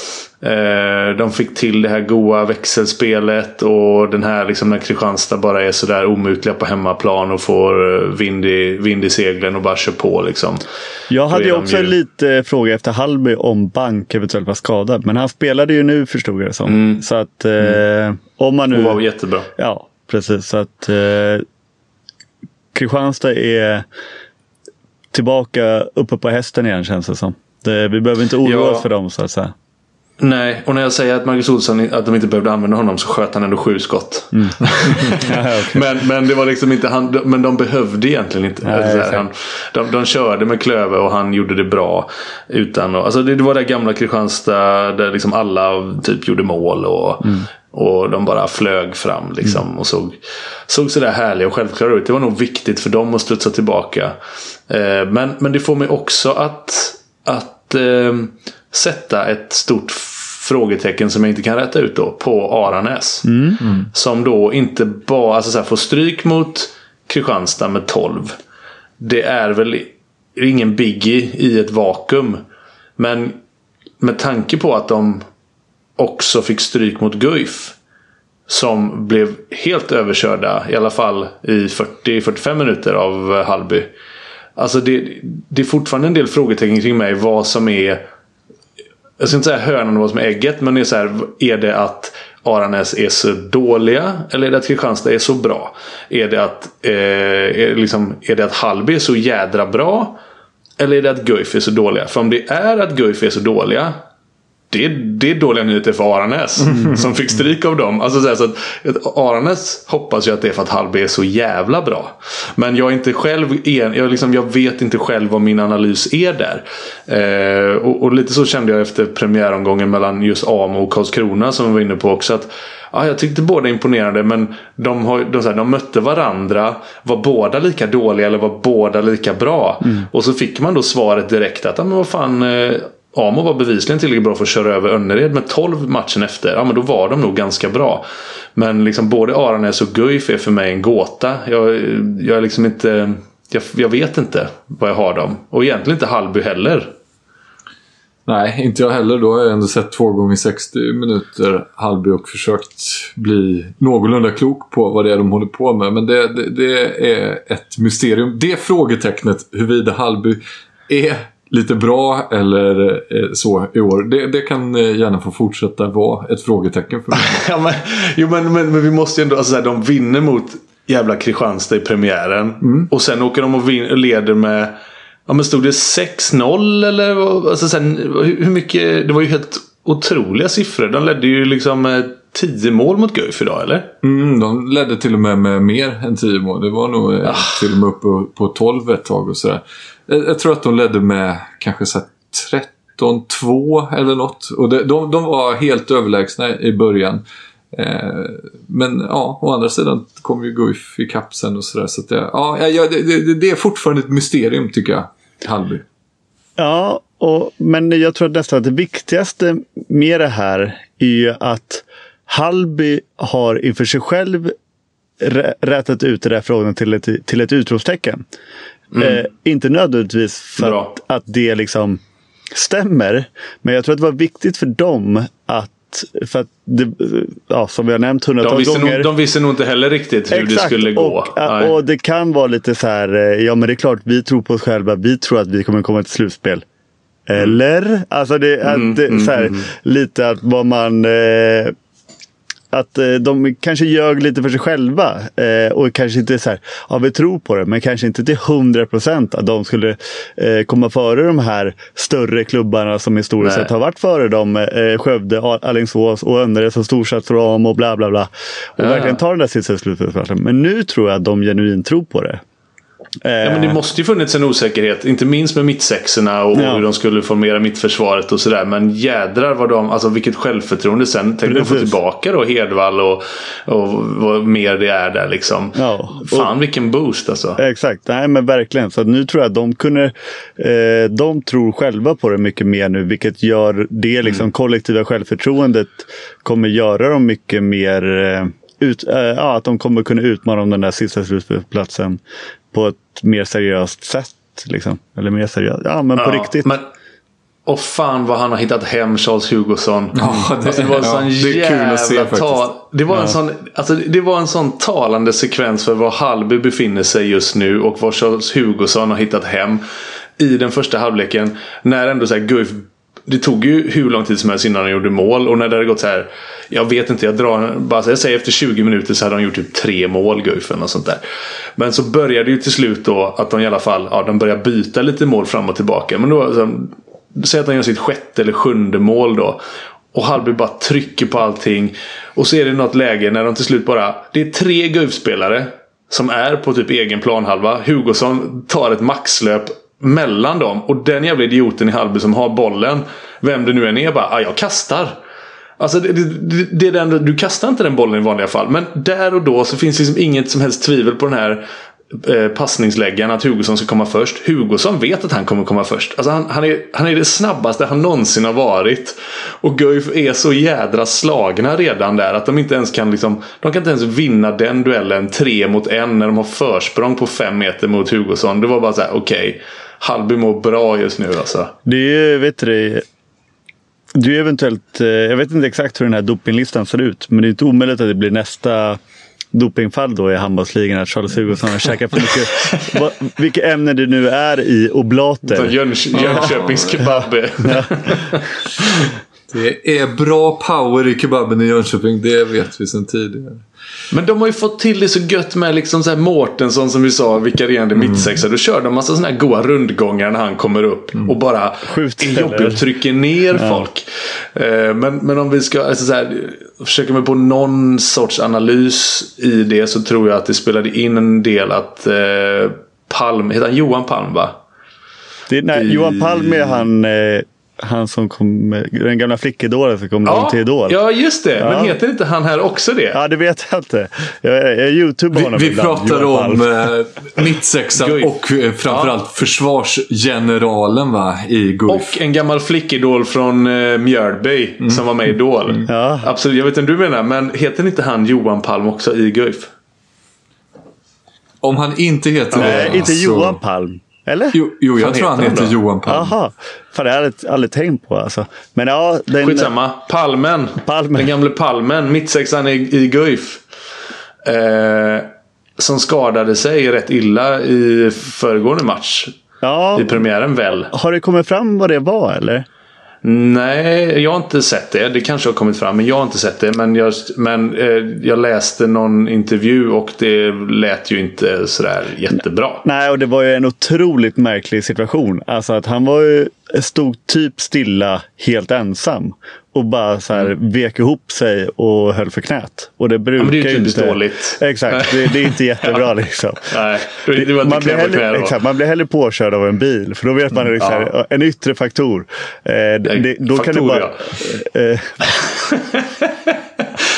Eh, de fick till det här goa växelspelet och den här liksom när Kristianstad bara är sådär omutliga på hemmaplan och får vind i, vind i seglen och bara kör på liksom. Jag hade ju också ju... lite fråga efter Hallby om Bank eventuellt var skadad, men han spelade ju nu förstod jag det som. Mm. Så att eh, mm. om man nu... Och var jättebra. Ja, precis. Så att eh, Kristianstad är tillbaka uppe på hästen igen känns det som. Det, vi behöver inte oroa ja. oss för dem så att säga. Nej, och när jag säger att Marcus Olsson att de inte behövde använda honom så sköt han ändå sju skott. Mm. ja, okay. men, men det var liksom inte han, men de behövde egentligen inte. Ja, han, de, de körde med Klöve och han gjorde det bra utan att, alltså det, det var det gamla Kristianstad där liksom alla typ gjorde mål och mm. och de bara flög fram liksom mm. och såg såg så där härliga och självklara ut. Det var nog viktigt för dem att studsa tillbaka. Eh, men men det får mig också att att eh, sätta ett stort frågetecken som jag inte kan rätta ut då på Aranäs. Mm. Mm. Som då inte bara alltså så här, får stryk mot Kristianstad med tolv. Det är väl ingen biggie i ett vakuum. Men med tanke på att de också fick stryk mot Guif som blev helt överkörda i alla fall i fyrtio till fyrtiofem minuter av Hallby. Alltså det, det är fortfarande en del frågetecken kring mig vad som är, jag ska inte säga hönan och vad som är ägget, men det är så här, är det att Aranäs är så dåliga eller är det att Kristianstad är så bra? Är det att eh, är, liksom, är det att Hallby är så jädra bra eller är det att Guif är så dåliga? För om det är att Guif är så dåliga, Det är, det är dåliga nyheter för Aranäs mm. som fick stryk av dem. Alltså så, här, så att Aranäs hoppas ju att det är för att Hallby är så jävla bra. Men jag är inte själv en, jag, liksom, jag vet inte själv vad min analys är där. Eh, och, och lite så kände jag efter premiäromgången mellan just Amo och Karlskrona som vi var inne på också. Att, ja, jag tyckte båda imponerade, men de, har, de, så här, de mötte varandra. Var båda lika dåliga eller var båda lika bra? Mm. Och så fick man då svaret direkt att, ja, men vad fan... Eh, Amo var bevisligen tillräckligt bra för att köra över Önnered med tolv matchen efter. Ja, men då var de nog ganska bra. Men liksom både Aranäs och Guif är för mig en gåta. Jag, jag är liksom inte... Jag, jag vet inte vad jag har dem. Och egentligen inte Hallby heller. Nej, inte jag heller. Då har jag ändå sett två gånger sextio minuter Hallby och försökt bli någorlunda klok på vad det är de håller på med. Men det, det, det är ett mysterium. Det frågetecknet huruvida Hallby är lite bra eller så i år. Det, det kan gärna få fortsätta vara ett frågetecken för mig. ja, men, jo, men, men, men vi måste ju ändå... Alltså, de vinner mot jävla Kristianstad i premiären. Mm. Och sen åker de och, vin, och leder med... Ja, men stod det sex noll eller... Alltså, sen, hur mycket... Det var ju helt otroliga siffror. De ledde ju liksom tio mål mot Guif idag, eller? Mm, de ledde till och med med mer än tio mål. Det var nog ah. till och med uppe på tolv ett tag och sådär. Jag tror att de ledde med kanske så tretton två eller något. Och det, de, de var helt överlägsna i början. Eh, men ja, å andra sidan kommer ju Guif i kapp sen och sådär. Så att det, ja, ja, det, det, det är fortfarande ett mysterium tycker jag, Hallby. Ja, och, men jag tror att nästan att det viktigaste med det här är ju att Hallby har inför sig själv rä- rättat ut det där frågan till ett, till ett utropstecken. Mm. Eh, inte nödvändigtvis för att, att det liksom stämmer, men jag tror att det var viktigt för dem att för att det, ja, som vi har nämnt hundratals de gånger. Nog, de visste nog inte heller riktigt hur Exakt, det skulle gå. Och, och det kan vara lite så här, ja men det är klart vi tror på oss själva, vi tror att vi kommer komma till slutspel. Eller? Mm. Alltså det är mm, mm, så här, mm. lite att vad man eh, att eh, de kanske ljög lite för sig själva eh, och kanske inte så här, ja vi tror på det, men kanske inte till hundra procent att de skulle eh, komma före de här större klubbarna som historiskt sett har varit före dem, eh, Skövde, Alingsås och Önnered som storsatt ram och bla bla bla och ja. verkligen tar den där sista slutspelsplatsen. Men nu tror jag att de genuint tror på det. Ja, men det måste ju funnits en osäkerhet, inte minst med mittsexorna och ja. hur de skulle formera mittförsvaret och sådär, men jädrar vad de, alltså vilket självförtroende sen tänkte de få tillbaka då Hedvall och, och vad mer det är där liksom. Ja. Fan och, vilken boost alltså. Exakt, nej men verkligen, så att nu tror jag att de kunde eh, de tror själva på det mycket mer nu, vilket gör det liksom mm. kollektiva självförtroendet kommer göra dem mycket mer eh, ut, äh, ja, att de kommer kunna utmana om den där sista slutspelsplatsen på ett mer seriöst sätt liksom. Eller mer seriöst, ja men på ja, riktigt men, och fan vad han har hittat hem Charles Hugosson. Ja, det, alltså, det var en sån ja, det är kul att se faktiskt. Ta, det var ja. en sån alltså, det var en sån talande sekvens för var Hallby befinner sig just nu och vad Charles Hugosson har hittat hem i den första halvleken, när ändå så här Guif, det tog ju hur lång tid som helst innan han gjorde mål, och när det hade gått så här, jag vet inte, jag drar bara så jag säger efter tjugo minuter så hade de gjort typ tre mål Guifen och sånt där. Men så började det ju till slut då att de i alla fall, ja, de började byta lite mål fram och tillbaka, men då så, säg att han gör sitt sjätte eller sjunde mål då, och Hallby bara trycker på allting, och så är det något läge när de till slut bara, det är tre Guif-spelare som är på typ egen planhalva, Hugosson tar ett maxlöp mellan dem, och den jävla idioten i Hallby som har bollen, vem det nu än är, bara, ah, jag kastar. Alltså det, det, det är den, du kastar inte den bollen i vanliga fall, men där och då så finns det liksom inget som helst tvivel på den här eh, passningsläggaren att Hugosson ska komma först. Hugosson vet att han kommer komma först. Alltså han, han, är, han är det snabbaste han någonsin har varit, och Guif är så jädra slagna redan där att de inte ens kan liksom, de kan inte ens vinna den duellen tre mot en när de har försprång på fem meter mot Hugosson. Det var bara så här, okej, okay, Hallby mår bra just nu alltså. Det är, vet du, det är eventuellt, jag vet inte exakt hur den här dopinglistan ser ut, men det är inte omöjligt att det blir nästa dopingfall då i handbollsligan, att Charles Hugosson har käkat för mycket vad, vilka ämnen det nu är i oblater. Jönköpings Jönköpings kebab. Ja. Det är bra power i kebaben i Jönköping, det vet vi sedan tidigare. Men de har ju fått till det så gött med liksom så här Mårtensson som vi sa, vikarierande mm. mittsexa. Då kör de massa såna här goa rundgångar när han kommer upp mm. och bara är jobbig och trycker ner ja. folk. Eh, men, men om vi ska alltså så här, försöka med på någon sorts analys i det, så tror jag att det spelade in en del att eh, Palm, heter han Johan Palm va? Det, nej, I... Johan Palm är han... Eh... Han som kom, den gamla flickidolen som kom ja, till Idol. Ja, just det. Ja. Men heter inte han här också det? Ja, det vet jag inte. Jag, jag YouTuber honom. Vi, vi pratar om äh, mittsexan och äh, framförallt ja. försvarsgeneralen va, i Guif. Och en gammal flickidol från äh, Mjölby mm. som var med i Idol. Mm. Ja. Absolut, jag vet inte du menar. Men heter inte han Johan Palm också i Guif? Om han inte heter Nej, det. inte så... Johan Palm. Eller? Jo, jo jag han tror han heter då? Johan Palm. Jaha, för det har jag aldrig tänkt på alltså. Men ja, den... Skitsamma, Palmen. Palmen. Den gamla Palmen, mittsexan i, i Guif. Eh, som skadade sig rätt illa i föregående match. Ja. I premiären väl. Har det kommit fram vad det var eller? Nej, jag har inte sett det. Det kanske har kommit fram, men jag har inte sett det. Men jag, men, eh, jag läste någon intervju och det lät ju inte sådär jättebra. Nej, och det var ju en otroligt märklig situation. Alltså att han var ju, stod typ stilla helt ensam. Och bara så här mm. vek ihop sig och höll för knät. Och det brukar ja, det är ju inte... dåligt. Exakt, det, det är inte jättebra liksom. Nej, det, det var inte man, blir hellre, exakt, man blir hellre påkörd av en bil. För då vet man liksom, ja. en yttre faktor. Eh, det, då faktor, kan det bara... Ja. Eh,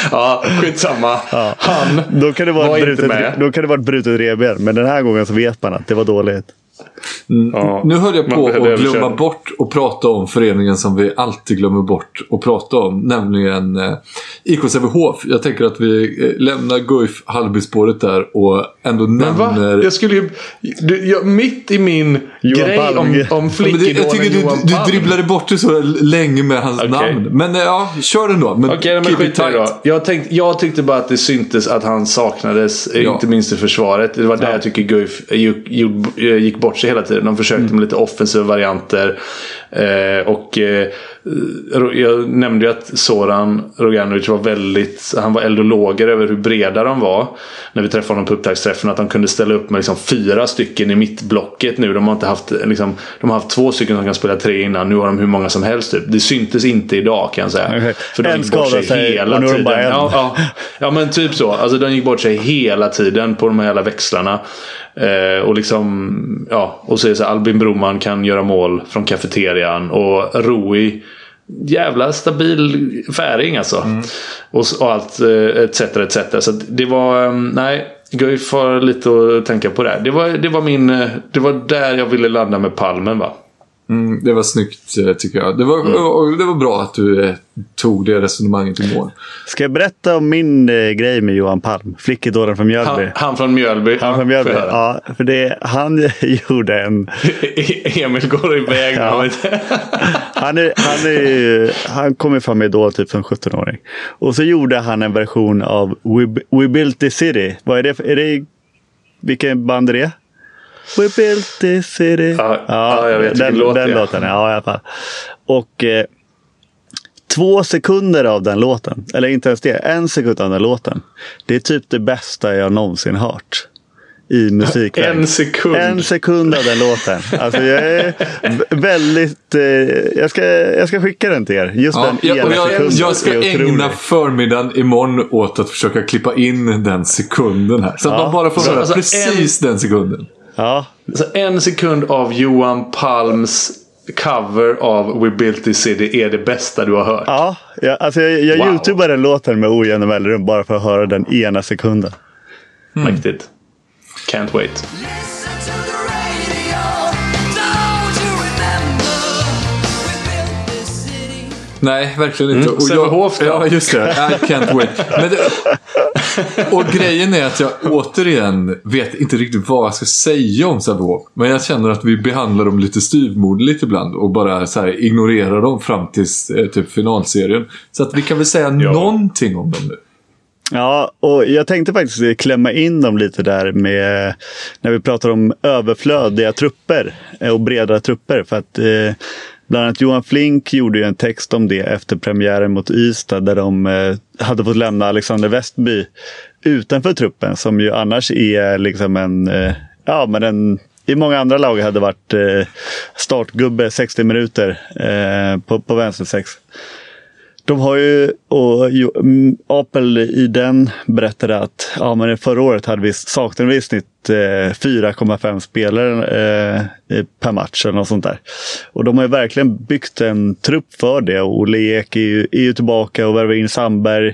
Ja, skitsamma. Ja. Han då kan det vara var ett inte brutet, med. Då kan det vara ett brutet revben. Men den här gången så vet man att det var dåligt. Mm. Ja, nu höll jag på man- det att glömma överkörd. bort och prata om föreningen som vi alltid glömmer bort att prata om, nämligen eh, I K Sävehof. Jag tänker att vi eh, lämnar Guif Hallby-spåret där och ändå Men va? nämner... Jag skulle ju... Du, jag, mitt i min Johan grej Palm. om, om Ja, men det, flickidolen jag tycker Johan du, du Palm. dribblade bort det så länge med hans Okej. namn. Men eh, ja, kör den då. Men Okej, men keep skit it i det tight. då. Jag, tänkte, jag tyckte bara att det syntes att han saknades, eh, Ja. inte minst i försvaret. Det var där Ja. jag tycker Guif gick, gick, gick bort sig hela tiden. De försökte Mm. med lite offensiva varianter. Eh, och eh, jag nämnde ju att Zoran Roganovic var väldigt... Han var eld och lågor över hur breda de var. När vi träffade honom på upptaktsträffen. Att de kunde ställa upp med liksom fyra stycken i mittblocket nu. De har inte haft... Liksom, de har haft två stycken som kan spela tre innan. Nu har de hur många som helst. Typ. Det syntes inte idag kan jag säga. Okay. För de En gick bort sig skadade sig hela och nu är de tiden. bara en. Ja, ja, ja, men typ så. Alltså de gick bort sig hela tiden på de här jävla växlarna. Eh, och liksom... Ja, och så är det så här, Albin Broman kan göra mål från kafeterian. Och Rui... Jävla stabil färing alltså. Mm. Och, och allt etc etc. Så att det var nej, Guif har lite att tänka på det. Det var det var min det var där jag ville landa med Palmen va. Mm, det var snyggt tycker jag. Det var, Mm. och det var bra att du eh, tog det resonemanget i mål. Ska jag berätta om min eh, grej med Johan Palm? Flickedåren från Mjölby. Han, han från Mjölby. Han från Mjölby. Ja, för det, han gjorde en... Emil går iväg. Ja. han, är, han, är, han kom ju fram då typ som sjutton-åring. Och så gjorde han en version av We, We Built the City. Vad är det? Är det vilken band är det? We built the city. Ja, ja, jag vet den, låt den det. låten. Ja, i alla fall. Och eh, två sekunder av den låten, eller inte ens det, en sekund av den låten. Det är typ det bästa jag någonsin hört i musikväg. En sekund. En sekund av den låten. Alltså jag är väldigt... Eh, jag, ska, jag ska skicka den till er. Just Ja, den jag, ena och jag, sekunden. jag ska är otrolig. ägna förmiddagen imorgon åt att försöka klippa in den sekunden här. Så att Ja, man bara får höra alltså precis den sekunden. Ja, Så en sekund av Johan Palms cover av We Built This City är det bästa du har hört. ja jag, alltså jag, jag Wow. youtubar den låten med ojämna mellanrum bara för att höra den ena sekunden. Mäktigt. Can't wait. Listen to the radio. Don't you remember? We built this city. Nej, verkligen inte. Mm, Och jag, Sävehof då? ja, just det. I can't wait. Men det, och grejen är att jag återigen vet inte riktigt vad jag ska säga om Sävehof. Men jag känner att vi behandlar dem lite styvmoderligt ibland och bara så här ignorerar dem fram till eh, typ finalserien. Så att vi kan väl säga Ja. någonting om dem nu. Ja, och jag tänkte faktiskt klämma in dem lite där med när vi pratar om överflödiga trupper och breda trupper. För att eh, bland annat Johan Flink gjorde ju en text om det efter premiären mot Ystad där de eh, hade fått lämna Alexander Westby utanför truppen som ju annars är liksom en, eh, ja men en, i många andra lag hade varit eh, startgubbe sextio minuter eh, på, på vänster sex. De har ju, och jo, mm, Apel i den berättade att ja, men förra året hade vi saknade vi i snitt eh, fyra komma fem spelare eh, per match eller något sånt där. Och de har ju verkligen byggt en trupp för det. Och Olle Ek är ju, är ju tillbaka och värvar in Sandberg.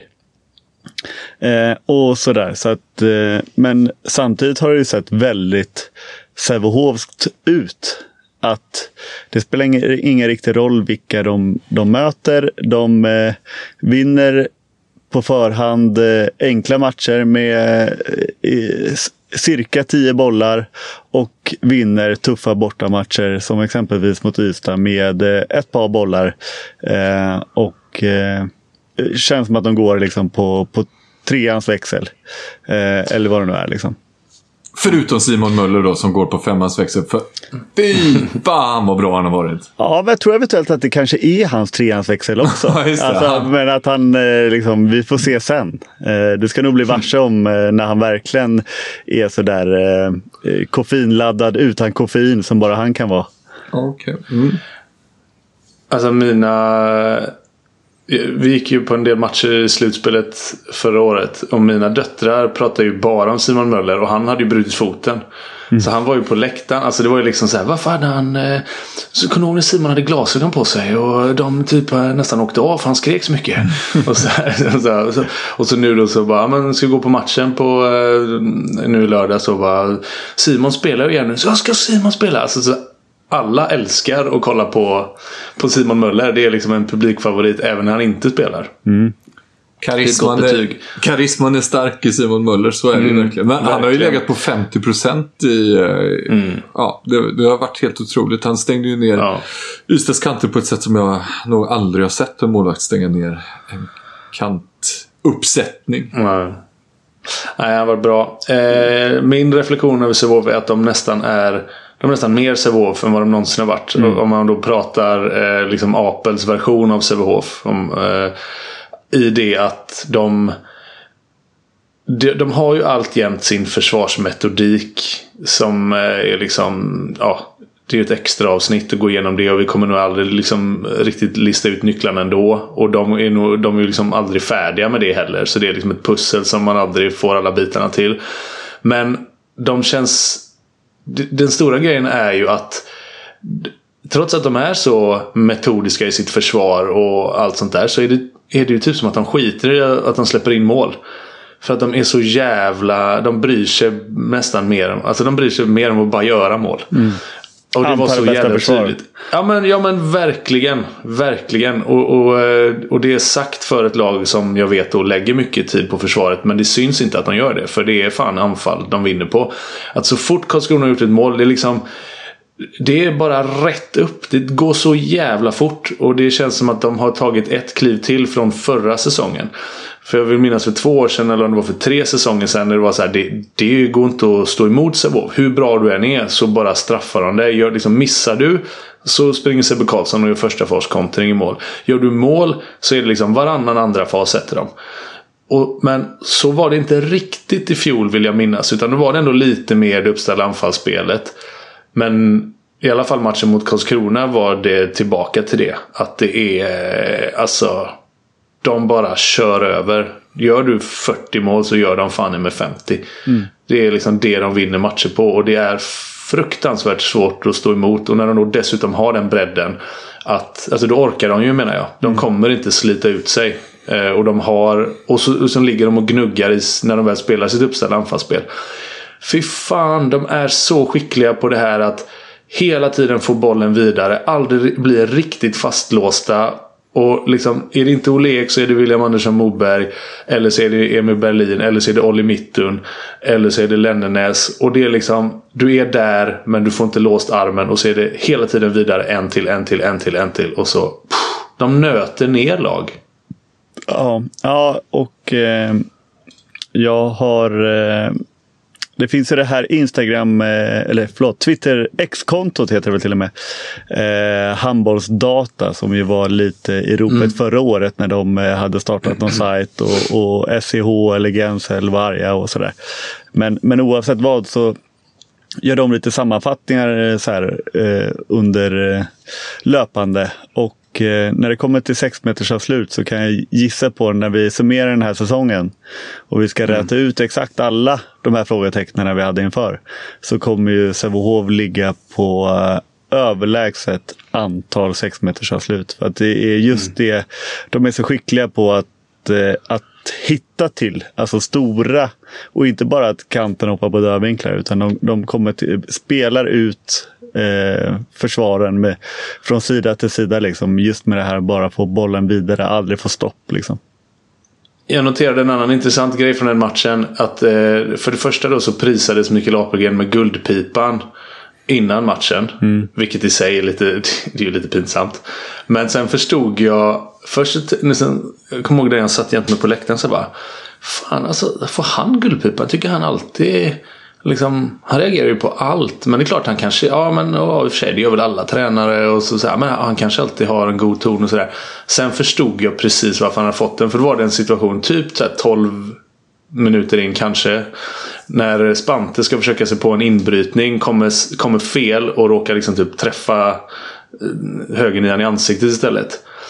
Eh, och sådär. Så att, eh, men samtidigt har det ju sett väldigt Sävehofskt ut. Att det spelar ingen, ingen riktig roll vilka de, de möter. De eh, vinner på förhand eh, enkla matcher med eh, cirka tio bollar och vinner tuffa bortamatcher som exempelvis mot Ystad med eh, ett par bollar. Eh, och eh, känns som att de går liksom på, på treans växel. Eh, eller vad det nu är liksom. Förutom Simon Möller då som går på femmans växel. För fy fan vad bra han har varit. Ja, men jag tror eventuellt att det kanske är hans treans växel också. Ja, just det. Alltså, men att han, eh, liksom, vi får se sen. Eh, det ska nog bli varse om eh, när han verkligen är sådär eh, koffeinladdad utan koffein som bara han kan vara. Okej. Okay. Mm. Alltså mina vi gick ju på en del matcher i slutspelet förra året. Och mina döttrar pratade ju bara om Simon Möller. Och han hade ju brutit foten. Mm. Så han var ju på läktaren. Alltså det var ju liksom så här, varför hade han eh, så kunde hon Simon hade glasögon på sig. Och de typ nästan åkte av för han skrek så mycket. Mm. och, så här, och, så här, och, så, och så nu då så bara, man ska gå på matchen på eh, nu lördag. Så bara, Simon spelar ju igen nu. Så ska Simon spela? Alltså så alla älskar att kolla på, på Simon Möller. Det är liksom en publikfavorit även när han inte spelar. Mm. Karisman är, karisman är stark i Simon Möller, så är det mm, verkligen. Men verkligen. Han har ju legat på femtio procent i... Mm. Ja, det, det har varit helt otroligt. Han stängde ju ner ja. Ystads kanter på ett sätt som jag nog aldrig har sett en målvakt stänga ner en kantuppsättning. Nej, Nej han var bra. Eh, min reflektion över Sävehof är att de nästan är... De är nästan mer Sävehof än vad de någonsin har varit. Mm. Om man då pratar eh, liksom Apels version av Sävehof. Om... Eh, i det att de, de de har ju alltjämt sin försvarsmetodik som är liksom, ja, det är ett extra avsnitt att gå igenom det och vi kommer nog aldrig liksom riktigt lista ut nycklarna ändå och de är nog, de är ju liksom aldrig färdiga med det heller, så det är liksom ett pussel som man aldrig får alla bitarna till. Men de känns, den stora grejen är ju att trots att de är så metodiska i sitt försvar och allt sånt där, så är det, är det ju typ som att de skiter i att de släpper in mål. För att de är så jävla... De bryr sig nästan mer om... Alltså de bryr sig mer om att bara göra mål. Mm. Och det var så jävla tydligt. Ja men, ja men verkligen. Verkligen. Och, och, och det är sagt för ett lag som jag vet och lägger mycket tid på försvaret. Men det syns inte att de gör det. För det är fan anfall de vinner på. Att så fort Karlskrona har gjort ett mål, det är liksom... Det är bara rätt upp. Det går så jävla fort. Och det känns som att de har tagit ett kliv till från förra säsongen. För jag vill minnas för två år sedan, eller om det var för tre säsonger sedan, när det var så här, det, det går inte att stå emot Sävehof. Hur bra du än är så bara straffar de det. Gör, liksom, missar du så springer Sebbe Karlsson och gör första fas kontring i mål. Gör du mål så är det liksom varannan andra fas sätter de. Och, men så var det inte riktigt i fjol, vill jag minnas. Utan det var det ändå lite mer det uppställda anfallsspelet. Men i alla fall matchen mot Karlskrona var det tillbaka till det. Att det är, alltså, de bara kör över. Gör du fyrtio mål så gör de fan med femtio. Mm. Det är liksom det de vinner matcher på. Och det är fruktansvärt svårt att stå emot. Och när de då dessutom har den bredden, att, alltså då orkar de ju, menar jag. De mm. kommer inte slita ut sig. Eh, och de har, och så, och så ligger de och gnuggar i, när de väl spelar sitt uppställda anfallsspel. Fy fan, de är så skickliga på det här att hela tiden få bollen vidare, aldrig bli riktigt fastlåsta. Och liksom, är det inte Olek så är det William Andersson Moberg, eller så är det Emil Berlin, eller så är det Olli Mittun, eller så är det Lennernäs. Och det är liksom, du är där men du får inte låst armen, och så är det hela tiden vidare, en till, en till, en till, en till, och så pff, de nöter ner lag. Ja, ja och eh, jag har eh, det finns ju det här Instagram, eller förlåt, Twitter X-kontot heter det väl till och med. Eh, handbollsdata, som ju var lite i ropet mm. förra året när de hade startat någon sajt, och, och S C H eller Gensel Varga och sådär. Men, men oavsett vad så gör de lite sammanfattningar så här, eh, under eh, löpande. Och när det kommer till sex meters avslut så kan jag gissa på, när vi summerar den här säsongen och vi ska mm. räta ut exakt alla de här frågetecknen vi hade inför, så kommer ju Sävehof ligga på uh, överlägset antal sex meters avslut. För att det är just mm. det, de är så skickliga på att, uh, att hitta till, alltså stora, och inte bara att kanten hoppar på dörrvinklar, utan de, de kommer till, spelar ut Eh, försvaren med, från sida till sida liksom, just med det här bara få bollen vidare, aldrig få stopp liksom. Jag noterade en annan intressant grej från den matchen, att eh, för det första då så prisades Mikael Apelgren med guldpipan innan matchen, mm. vilket i sig är lite, det är ju lite pinsamt. Men sen förstod jag först, nästan, jag kommer ihåg det, jag satt jämt med på läktaren, så bara fan, alltså, får han guldpipa? Jag tycker han alltid liksom, han reagerar ju på allt. Men det är klart, han kanske, ja men ja, i och för sig, det gör väl alla tränare och så, så här, men han kanske alltid har en god ton och sådär. Sen förstod jag precis varför han har fått den. För det var det en situation typ så här, tolv minuter in kanske, när Spante ska försöka sig på en inbrytning, kommer, kommer fel och råkar liksom typ träffa högernian i ansiktet istället.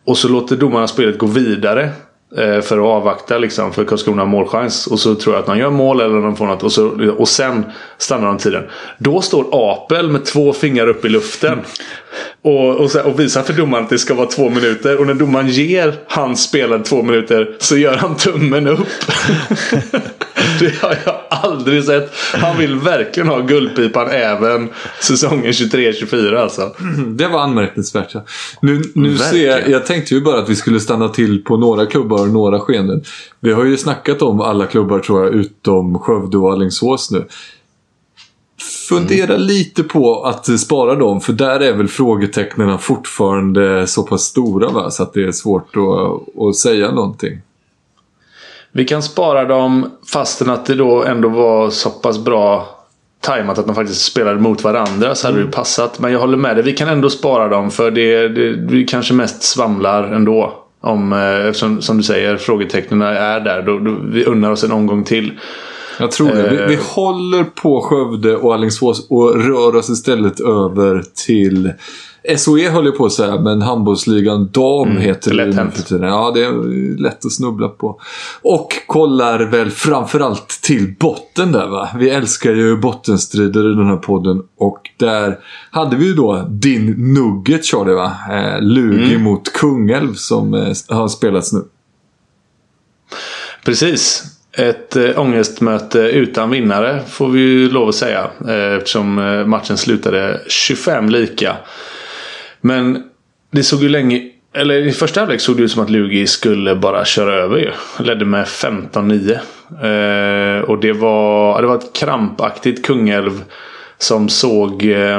Och så låter domarna spelet gå vidare eh, för att avvakta liksom, för Karlskrona målchans. Och så tror jag att de gör mål eller de får något. Och, så, och sen stannar de tiden. Då står Apel med två fingrar upp i luften. Och, och, så, och visar för domaren att det ska vara två minuter. Och när domaren ger hans spelare två minuter så gör han tummen upp. Det har jag aldrig sett. Han vill verkligen ha guldpipan även säsongen tjugotre tjugofyra alltså. Det var anmärkningsvärt. Ja. Nu, nu ser jag, jag tänkte ju bara att vi skulle stanna till på några klubbar och några skenen. Vi har ju snackat om alla klubbar tror jag utom Skövde och Alingsås nu. Fundera mm. lite på att spara dem, för där är väl frågetecknen fortfarande så pass stora, va? Så att det är svårt att, att säga någonting. Vi kan spara dem fastän att det då ändå var så pass bra tajmat att de faktiskt spelade mot varandra, så hade mm. det passat. Men jag håller med dig, vi kan ändå spara dem, för det, det vi kanske mest svamlar ändå. Om, eftersom, som du säger, frågetecknen är där. Då, då, vi unnar oss en omgång till. Jag tror det. Vi, vi håller på Skövde och Alingsås och rör oss istället över till S O E, höll jag på att säga, men handbollsligan dam mm, heter det nu för tiden. Ja, det är lätt att snubbla på. Och kollar väl framförallt till botten där, va? Vi älskar ju bottenstrider i den här podden. Och där hade vi ju då din nugget, Charlie, va? Eh, Lugi mm. mot Kungälv som eh, har spelats nu. Precis. Ett äh, ångestmöte utan vinnare får vi ju lov att säga, äh, eftersom äh, matchen slutade tjugofem lika. Men det såg ju länge, eller i första halvlek såg det ut som att Lugi skulle bara köra över ju. Ledde med femton nio. Äh, och det var, det var ett krampaktigt Kungälv som såg äh,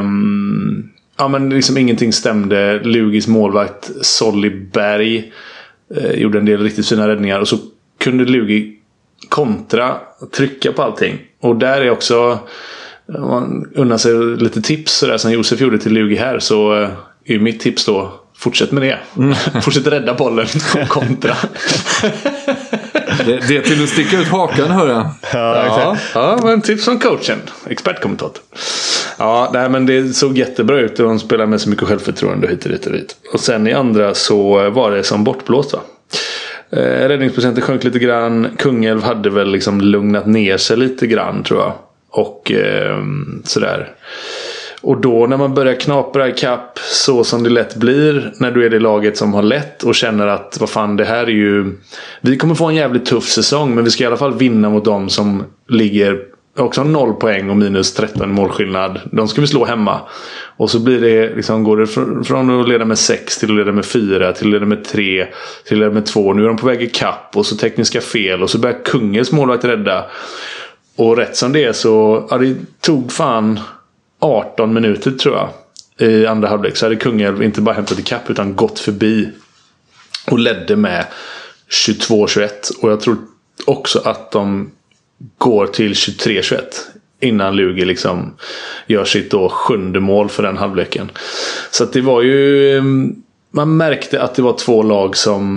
ja men liksom ingenting stämde. Lugis målvakt Solly Berg äh, gjorde en del riktigt fina räddningar, och så kunde Lugi kontra, trycka på allting. Och där är också, om man unnar sig lite tips sådär som Josef gjorde till Lugi här, så är ju mitt tips då, fortsätt med det. Mm. Fortsätt rädda bollen och kontra. det, det är till att sticka ut hakan, hör jag. Ja, ja, ja, men tips från coachen, expertkommentator. Ja, nej, men det såg jättebra ut och de spelade med så mycket självförtroende hit och dit och dit. Och sen i andra så var det som bortblåst, va? Eh, räddningsprocenten sjönk lite grann. Kungälv hade väl liksom lugnat ner sig lite grann, tror jag. Och eh, sådär. Och då när man börjar knapra i kapp, så som det lätt blir när du är det laget som har lätt och känner att vad fan, det här är ju, vi kommer få en jävligt tuff säsong, men vi ska i alla fall vinna mot dem som ligger också har noll poäng och minus tretton målskillnad. De ska vi slå hemma. Och så blir det liksom, går det från att leda med sex till att leda med fyra, till att leda med tre, till att leda med två. Nu är de på väg i kapp, och så tekniska fel, och så börjar Kungälvs målvakt rädda. Och rätt som det är så, ja, det tog fan arton minuter tror jag i andra halvlek, så hade Kungälv inte bara hämtat i kapp utan gått förbi och ledde med tjugotvå tjugoett. Och jag tror också att de går till tjugotre tjugoett innan Lugi liksom gör sitt då sjunde mål för den halvleken. Så att det var ju, man märkte att det var två lag som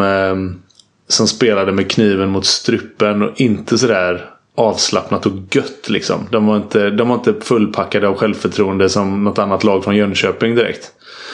som spelade med kniven mot strupen och inte sådär avslappnat och gött liksom. De var inte, de var inte fullpackade av självförtroende som något annat lag från Jönköping direkt.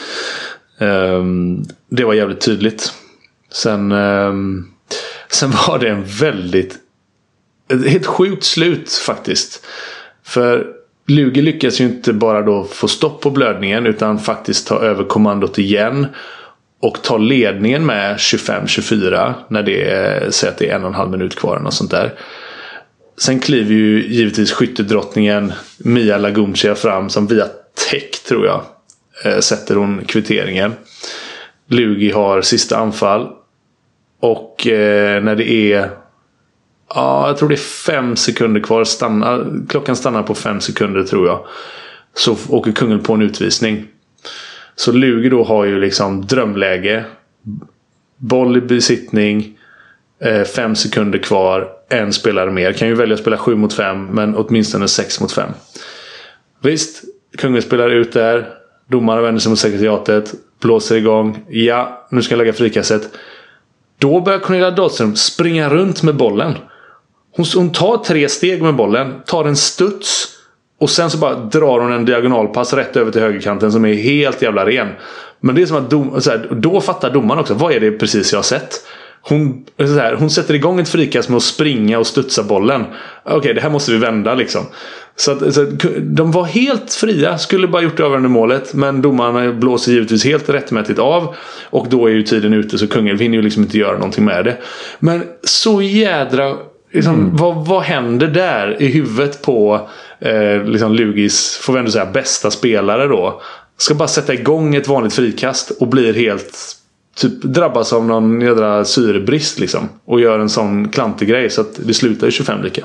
Um, det var jävligt tydligt. Sen um, sen var det en väldigt ett helt sjukt slut faktiskt. För Lugi lyckas ju inte bara då få stopp på blödningen, utan faktiskt ta över kommandot igen och ta ledningen med tjugofem tjugofyra när det är, så att det är en och en halv minut kvar och sånt där. Sen kliver ju givetvis skyttedrottningen Mia Laguncia fram, som via täck tror jag sätter hon kvitteringen. Lugi har sista anfall, och eh, när det är ja, jag tror det är fem sekunder kvar, stanna, klockan stannar på fem sekunder tror jag, så åker Kungälv på en utvisning. Så Lugi då har ju liksom drömläge, boll i besittning, eh, fem sekunder kvar, en spelare mer, kan ju välja att spela sju mot fem, men åtminstone sex mot fem. Visst, Kungälv spelar ut där, domaren vänder sig mot sekretariatet, blåser igång, ja, nu ska jag lägga frikastet. Då börjar Cornelia Dahlström springa runt med bollen. Hon, hon tar tre steg med bollen, tar en studs Och sen så bara drar hon en diagonalpass rätt över till högerkanten som är helt jävla ren. Men det är som att dom, så här, då fattar domaren också, vad är det precis jag har sett? Hon, så här, hon sätter igång ett frikast med att springa och studsa bollen. Okej, okay, det här måste vi vända liksom. Så, att, så att, de var helt fria, skulle bara gjort över under målet. Men domarna blåser givetvis helt rättmätigt av. Och då är ju tiden ute, så kungen vinner ju liksom inte göra någonting med det. Men så jädra... Liksom, mm. vad, vad händer där i huvudet på eh, liksom Lugis, får vi ändå säga, bästa spelare då? Ska bara sätta igång ett vanligt frikast och blir helt typ drabbas av någon jädra syrebrist liksom, och gör en sån klantig grej så att det slutar i tjugofem lika.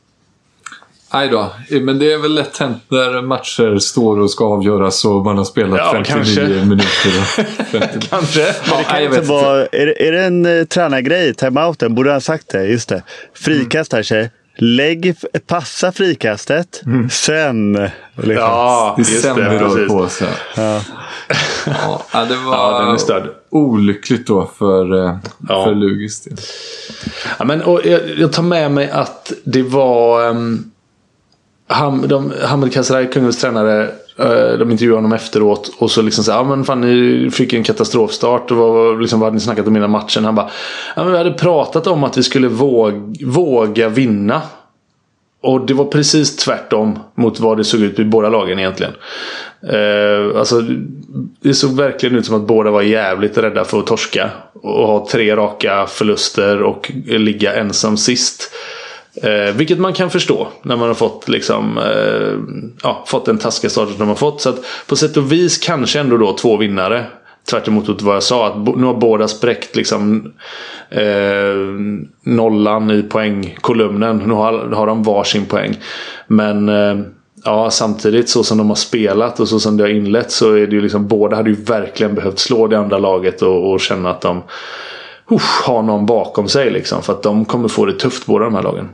Aj då, men det är väl lätt hänt när matcher står och ska avgöras och man har spelat ja, femtionio kanske. minuter. Kanske. Men det kan ja, inte vara, är, det, är det en uh, tränargrej, timeouten, borde ha sagt det, just det. Frikast här, tjej. Lägg, passa frikastet, mm. sen liksom. Ja, det är sen det, vi rör på sig. Ja. Ja, det var ja, den är stöd. Olyckligt då för, ja. för Lugis. Ja, men, och jag, jag tar med mig att det var um, Ham, de, Hamed Kasaray, kungens tränare, uh, de intervjuade honom efteråt och så liksom så ja men fan, ni fick en katastrofstart och vad, liksom, vad hade ni snackat om innan matchen? Han bara, ja men vi hade pratat om att vi skulle våga, våga vinna. Och det var precis tvärtom mot vad det såg ut i båda lagen egentligen. Eh, alltså, det såg verkligen ut som att båda var jävligt rädda för att torska. Och ha tre raka förluster och ligga ensam sist. Eh, vilket man kan förstå när man har fått, liksom, eh, ja, fått en taskiga start som de har fått. Så att på sätt och vis kanske ändå då två vinnare. Tvärt emot vad jag sa, att nu har båda spräckt liksom, eh, nollan i poängkolumnen. Nu har, har de varsin poäng. Men eh, ja, samtidigt så som de har spelat och så som det har inlett, så är det ju liksom, båda hade ju verkligen behövt slå det andra laget och, och känna att de uh, har någon bakom sig liksom, för att de kommer få det tufft, båda de här lagen.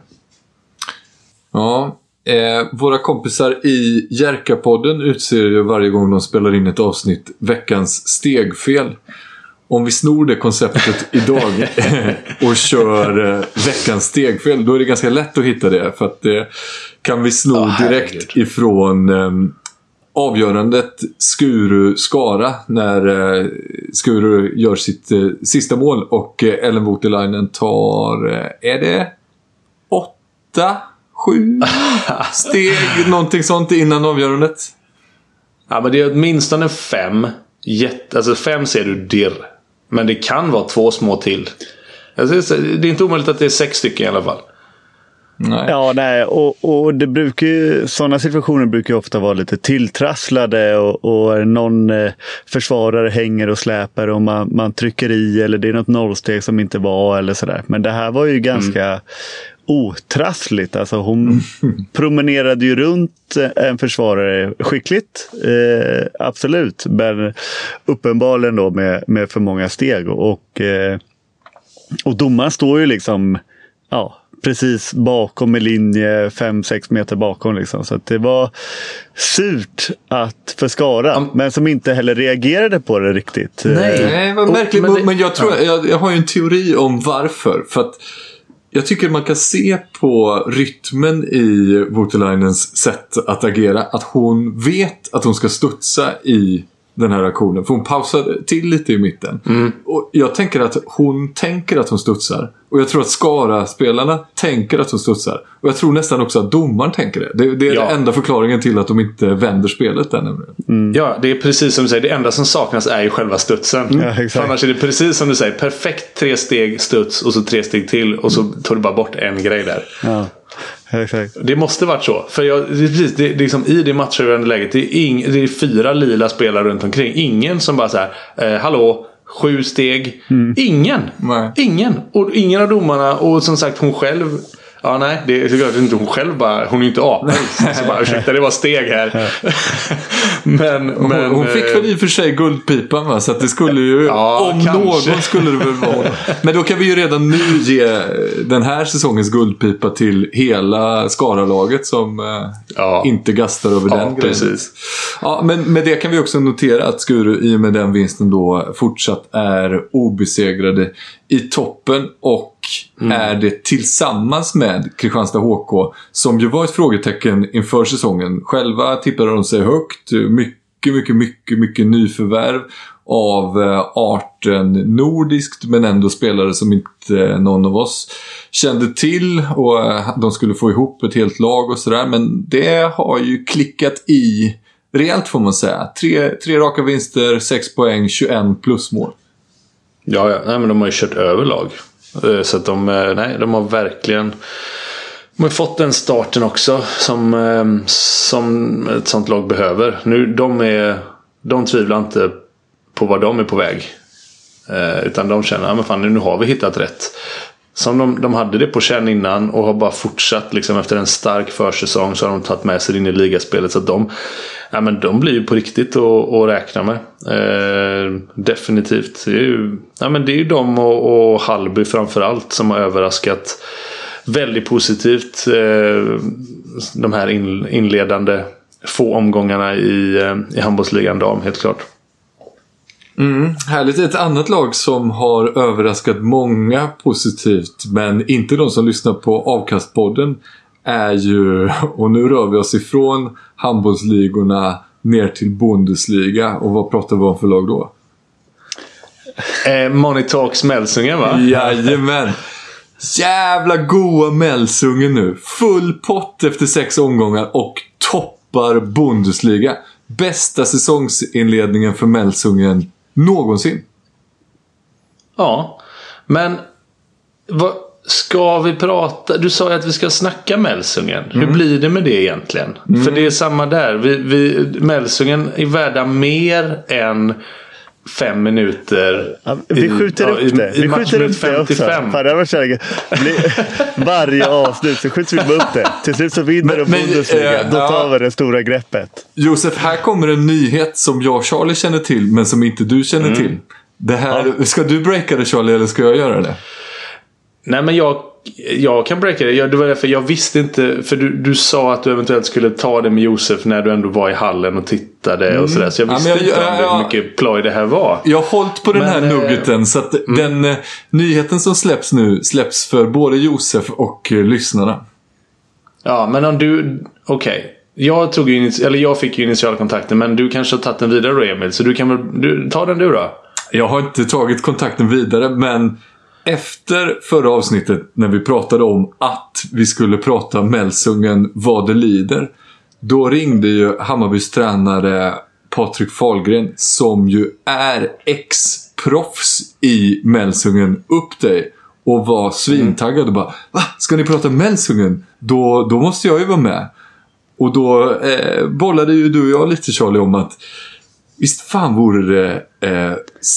Ja. Eh, våra kompisar i Jerka-podden utser ju varje gång de spelar in ett avsnitt veckans stegfel. Om vi snor det konceptet idag och kör eh, veckans stegfel, då är det ganska lätt att hitta det. För att det eh, kan vi sno oh, direkt ifrån eh, avgörandet Skuru-Skara, när eh, Skuru gör sitt eh, sista mål och eh, Ellen Voutilainen tar, eh, är det åtta? Sju steg, någonting sånt innan avgörandet. Ja, men det är åtminstone fem. Jätte, alltså fem ser du dirr. Men det kan vara två små till. Alltså, det är inte omöjligt att det är sex stycken i alla fall. Nej. Ja, nej. Och, och det brukar ju, sådana situationer brukar ju ofta vara lite tilltrasslade och, och någon eh, försvarare hänger och släpar och man, man trycker i, eller det är något nollsteg som inte var eller sådär. Men det här var ju ganska mm. otrassligt. Alltså hon mm. promenerade ju runt en försvarare skickligt, eh, absolut, men uppenbarligen då med, med för många steg och, eh, och domaren står ju liksom ja, precis bakom i linje fem sex meter bakom liksom. Så att det var surt att för Skara, mm. men som inte heller reagerade på det riktigt. Nej, Nej vad märkligt. Men, det, men jag tror ja. jag, jag har ju en teori om varför, för att jag tycker man kan se på rytmen i Voutilainens sätt att agera att hon vet att hon ska studsa i den här aktionen. För hon pausade till lite i mitten. Mm. Och jag tänker att hon tänker att hon studsar. Och jag tror att Skara-spelarna tänker att hon studsar. Och jag tror nästan också att domaren tänker det. Det, det är ja. den enda förklaringen till att de inte vänder spelet där nämligen. Mm. Ja, det är precis som du säger. Det enda som saknas är ju själva studsen. Mm. Ja, exakt. Annars är det precis som du säger. Perfekt tre steg studs och så tre steg till. Och så tar du bara bort en grej där. Ja. Exakt. Det måste varit så. För jag, det, det, det, liksom, i det matchövande läget det är, ing, det är fyra lila spelare runt omkring. Ingen som bara så här, eh, hallå, sju steg. Mm. Ingen. Nej. Ingen. Och ingen av domarna. Och som sagt hon själv. Ja, nej, det är klart inte hon själv bara, hon är ju inte apa. Så bara, ursäkta, det var steg här. men, hon, men, hon fick väl i och för sig guldpipan, va? Så att det skulle ju, ja, om kanske. någon skulle det väl vara. Men då kan vi ju redan nu ge den här säsongens guldpipa till hela Skara-laget som ja. inte gastar över ja, den precis. grejen. Ja, men med det kan vi också notera att Skuru i och med den vinsten då fortsatt är obesegrade i toppen och mm. är det tillsammans med Kristianstad H K, som ju var ett frågetecken inför säsongen. Själva tippade de sig högt. Mycket, mycket, mycket, mycket nyförvärv av arten nordiskt, men ändå spelare som inte någon av oss kände till, och de skulle få ihop ett helt lag och sådär. Men det har ju klickat i rejält, får man säga. Tre, tre raka vinster, sex poäng, tjugoett plusmål. Ja, ja. Nej, men de har ju kört över lag. Så att de, nej, de har verkligen de har fått den starten också som, som ett sånt lag behöver. Nu, de, är, de tvivlar inte på vad de är på väg. Utan de känner, ja men fan, nu har vi hittat rätt. Som de, de hade det på känn innan och har bara fortsatt liksom, efter en stark försäsong så har de tagit med sig in i ligaspelet, så att de, ja, men de blir ju på riktigt att, att räkna med. Eh, definitivt. Det är ju, ja, men det är ju de och, och Hallby framförallt som har överraskat väldigt positivt eh, de här in, inledande få omgångarna i, i handbollsligan dam, helt klart. Mm, härligt. Ett annat lag som har överraskat många positivt, men inte de som lyssnar på Avkastpodden, är ju, och nu rör vi oss ifrån handbollsligorna ner till Bundesliga. Och vad pratar vi om för lag då? Eh, Money Talks Melsungen, va? Jajamän. Jävla goa Melsungen nu. Full pott efter sex omgångar och toppar Bundesliga. Bästa säsongsinledningen för Melsungen någonsin. Ja, men vad ska vi prata? Du sa ju att vi ska snacka Melsungen. Mm. Hur blir det med det egentligen? Mm. För det är samma där. Vi, vi, Melsungen är värda mer än fem minuter. Ja, vi skjuter i, upp det. I, i vi skjuter upp det också. Fan, det var kärlek. Varje avslut så skjuter vi upp det. Till slut så vinner de Bundesliga. Äh, Då tar vi det stora greppet. Josef, här kommer en nyhet som jag och Charlie känner till, men som inte du känner mm. till. Det här, ja. Ska du breaka det, Charlie, eller ska jag göra det? Nej, men jag Jag kan breaka det. Jag, det var därför jag visste inte. För du, du sa att du eventuellt skulle ta det med Josef när du ändå var i hallen och tittade mm. och sådär. Så jag visste ja, jag, inte jag, jag, hur mycket ploj det här var. Jag har hållit på den men, här nuggeten. Så att mm. den eh, nyheten som släpps nu släpps för både Josef och eh, lyssnarna. Ja, men om du... Okej. Okay. Jag, tog ju initia- eller jag fick ju initialkontakten, men du kanske har tagit den vidare då, Emil. Så du kan väl... Du, ta den du då. Jag har inte tagit kontakten vidare, men... Efter förra avsnittet när vi pratade om att vi skulle prata Melsungen vad det lider, då ringde ju Hammarbys tränare Patrik Fahlgren, som ju är ex-proffs i Melsungen, upp dig och var svintaggad och bara, va? Ska ni prata Melsungen? Då, då måste jag ju vara med. Och då eh, bollade ju du och jag lite, Charlie, om att visst fan vore det eh,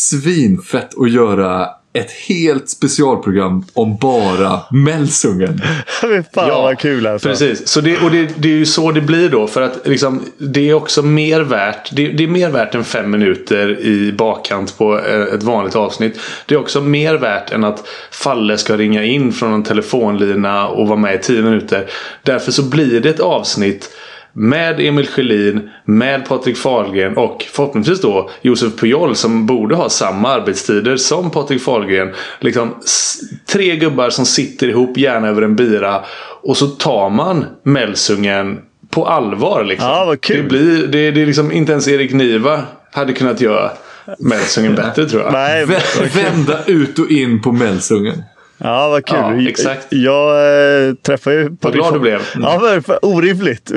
svinfett att göra ett helt specialprogram om bara Melsungen. Fan ja, vad kul alltså. Precis. Så det, och det, det är ju så det blir då. För att liksom, det är också mer värt. Det, det är mer värt än fem minuter i bakkant på ett vanligt avsnitt. Det är också mer värt än att Falle ska ringa in från en telefonlina och vara med i tio minuter. Därför så blir det ett avsnitt med Emil Sjölin, med Patrik Fahlgren och förhoppningsvis då Josef Pujol, som borde ha samma arbetstider som Patrik Fahlgren. Liksom s- tre gubbar som sitter ihop, gärna över en bira, och så tar man Melsungen på allvar liksom. Ja, vad kul. Det blir det, det är liksom inte ens Erik Niva hade kunnat göra Melsungen bättre, tror jag. Nej, v- vända ut och in på Melsungen. Ja, vad kul. Ja, exakt. Jag äh, träffade ju... Vad glad du blev. Ja, men orimligt.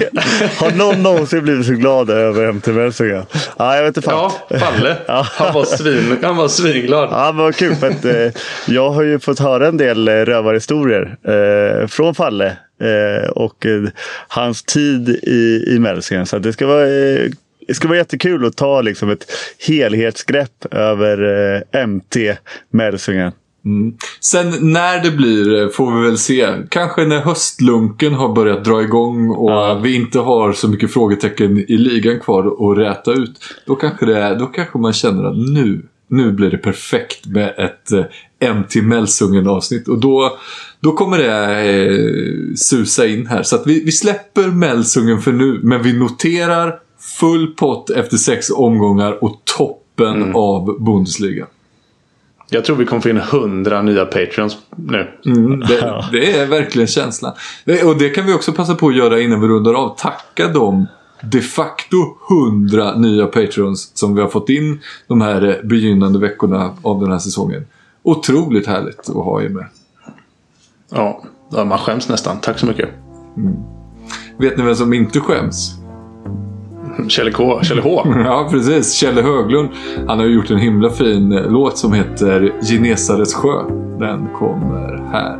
Har någon någonsin blivit så glad över M T Melsungen? Ja, jag vet inte fan. Ja, Falle. Ja. Han var svin, han var svinglad. Ja, men vad kul. För att, eh, jag har ju fått höra en del rövarhistorier eh, från Falle. Eh, och eh, hans tid i, i Melsungen. Så det ska vara... Eh, Det ska vara jättekul att ta liksom ett helhetsgrepp över eh, M T Melsungen. Mm. Sen när det blir får vi väl se. Kanske när höstlunken har börjat dra igång och ja. vi inte har så mycket frågetecken i ligan kvar att räta ut. Då kanske, det, då kanske man känner att nu, nu blir det perfekt med ett eh, M T Melsungen avsnitt. Och då, då kommer det eh, susa in här. Så att vi, vi släpper Melsungen för nu. Men vi noterar full pott efter sex omgångar och toppen mm. av Bundesliga. Jag tror vi kommer få in hundra nya Patreons nu. Mm, det, det är verkligen känslan. Och det kan vi också passa på att göra innan vi rundar av. Tacka dem de facto hundra nya Patreons som vi har fått in de här begynnande veckorna av den här säsongen. Otroligt härligt att ha er med. Ja, man skäms nästan. Tack så mycket. Mm. Vet ni vem som inte skäms? Kjell K. Kjell H. Ja, precis. Kjell Höglund. Han har gjort en himla fin låt som heter Genesares sjö. Den kommer här.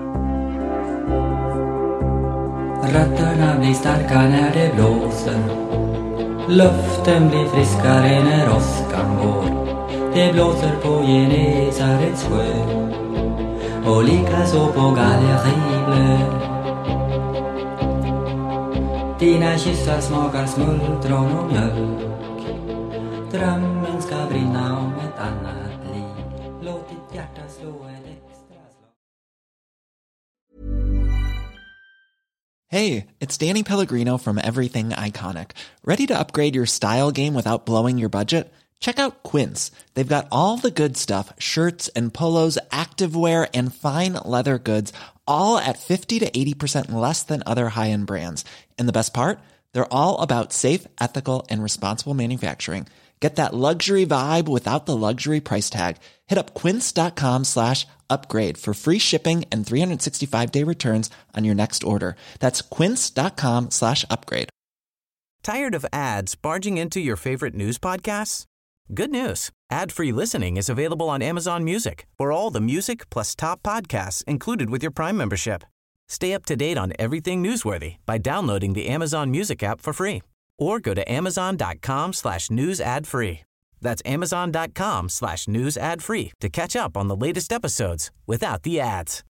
Rötterna blir starka när det blåser. Luften blir friskare när åskan går. Det blåser på Genesarets sjö. Och likaså på Gallerivlö. Dina kyssar smakar smultron och mjölk. Drömmen ska brinna om ett annat liv. Låt ditt hjärta slå ett extra slag. Hey, it's Danny Pellegrino from Everything Iconic. Ready to upgrade your style game without blowing your budget? Check out Quince. They've got all the good stuff, shirts and polos, activewear, and fine leather goods, all at fifty to eighty percent less than other high-end brands. And the best part? They're all about safe, ethical, and responsible manufacturing. Get that luxury vibe without the luxury price tag. Hit up quince.com slash upgrade for free shipping and three sixty-five day returns on your next order. That's quince.com slash upgrade. Tired of ads barging into your favorite news podcasts? Good news. Ad-free listening is available on Amazon Music for all the music plus top podcasts included with your Prime membership. Stay up to date on everything newsworthy by downloading the Amazon Music app for free or go to amazon.com slash news ad free. That's amazon.com slash news ad free to catch up on the latest episodes without the ads.